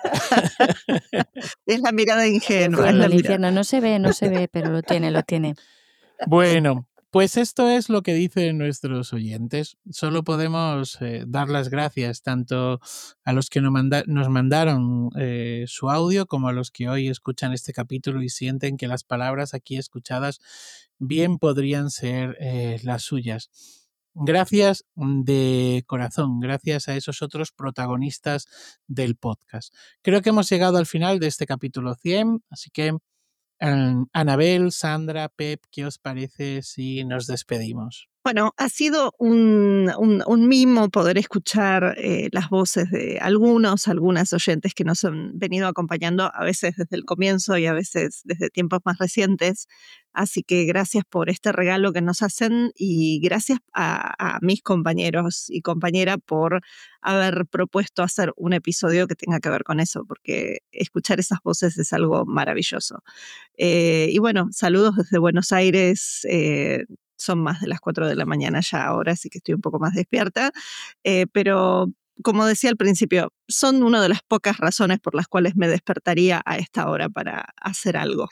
Es la mirada ingenua. No se ve, pero lo tiene. Bueno, pues esto es lo que dicen nuestros oyentes. Solo podemos dar las gracias tanto a los que nos mandaron su audio como a los que hoy escuchan este capítulo y sienten que las palabras aquí escuchadas bien podrían ser las suyas. Gracias de corazón, gracias a esos otros protagonistas del podcast. Creo que hemos llegado al final de este capítulo 100, así que Anabel, Sandra, Pep, ¿qué os parece si nos despedimos? Bueno, ha sido un mimo poder escuchar las voces de algunas oyentes que nos han venido acompañando, a veces desde el comienzo y a veces desde tiempos más recientes, Así que gracias por este regalo que nos hacen y gracias a mis compañeros y compañera por haber propuesto hacer un episodio que tenga que ver con eso, porque escuchar esas voces es algo maravilloso. Y bueno, saludos desde Buenos Aires. Son más de las 4 de la mañana ya ahora, así que estoy un poco más despierta. Pero como decía al principio, son una de las pocas razones por las cuales me despertaría a esta hora para hacer algo.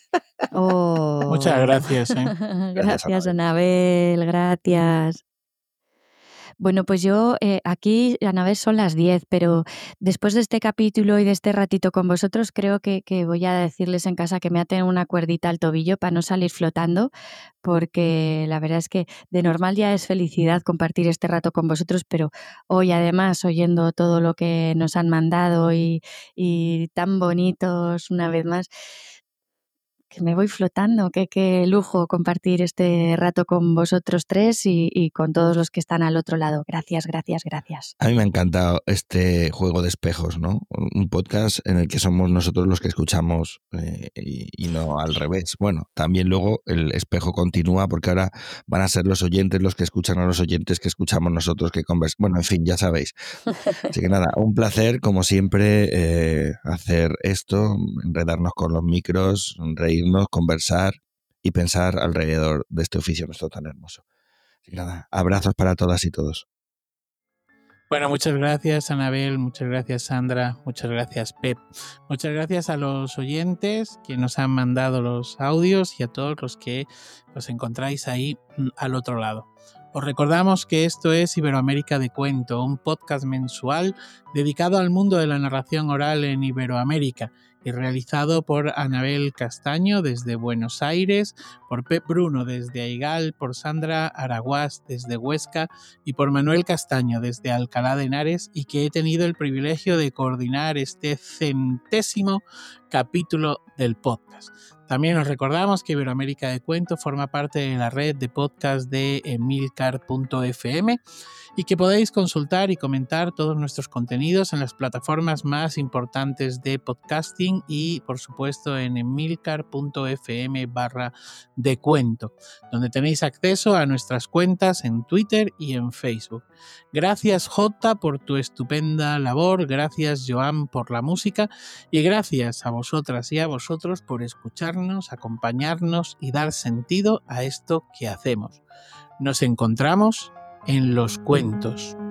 Muchas gracias. Gracias, Anabel, gracias. Bueno, pues yo aquí, Anabel, son las 10, pero después de este capítulo y de este ratito con vosotros, creo que voy a decirles en casa que me aten una cuerdita al tobillo para no salir flotando, porque la verdad es que de normal ya es felicidad compartir este rato con vosotros, pero hoy además oyendo todo lo que nos han mandado y tan bonitos una vez más, que me voy flotando, qué lujo compartir este rato con vosotros tres y con todos los que están al otro lado. Gracias, gracias, gracias. A mí me ha encantado este juego de espejos, ¿no? Un podcast en el que somos nosotros los que escuchamos y no al revés. Bueno, también luego el espejo continúa porque ahora van a ser los oyentes los que escuchan a los oyentes que escuchamos nosotros que conversamos. Bueno, en fin, ya sabéis. Así que nada, un placer, como siempre, hacer esto, enredarnos con los micros, reírnos, conversar y pensar alrededor de este oficio nuestro tan hermoso. Así que nada, abrazos para todas y todos. Bueno, muchas gracias, Anabel, muchas gracias, Sandra, muchas gracias, Pep. Muchas gracias a los oyentes que nos han mandado los audios y a todos los que os encontráis ahí al otro lado. Os recordamos que esto es Iberoamérica de Cuento, un podcast mensual dedicado al mundo de la narración oral en Iberoamérica y realizado por Anabel Castaño desde Buenos Aires, por Pep Bruno desde Aigal, por Sandra Araguás desde Huesca y por Manuel Castaño desde Alcalá de Henares, y que he tenido el privilegio de coordinar este 100º capítulo del podcast. También os recordamos que Iberoamérica de Cuento forma parte de la red de podcast de Emilcar.fm y que podéis consultar y comentar todos nuestros contenidos en las plataformas más importantes de podcasting y, por supuesto, en emilcar.fm/decuento, donde tenéis acceso a nuestras cuentas en Twitter y en Facebook. Gracias, Jota, por tu estupenda labor, gracias, Joan, por la música y gracias a vosotras y a vosotros por escucharnos, acompañarnos y dar sentido a esto que hacemos. Nos encontramos en los cuentos.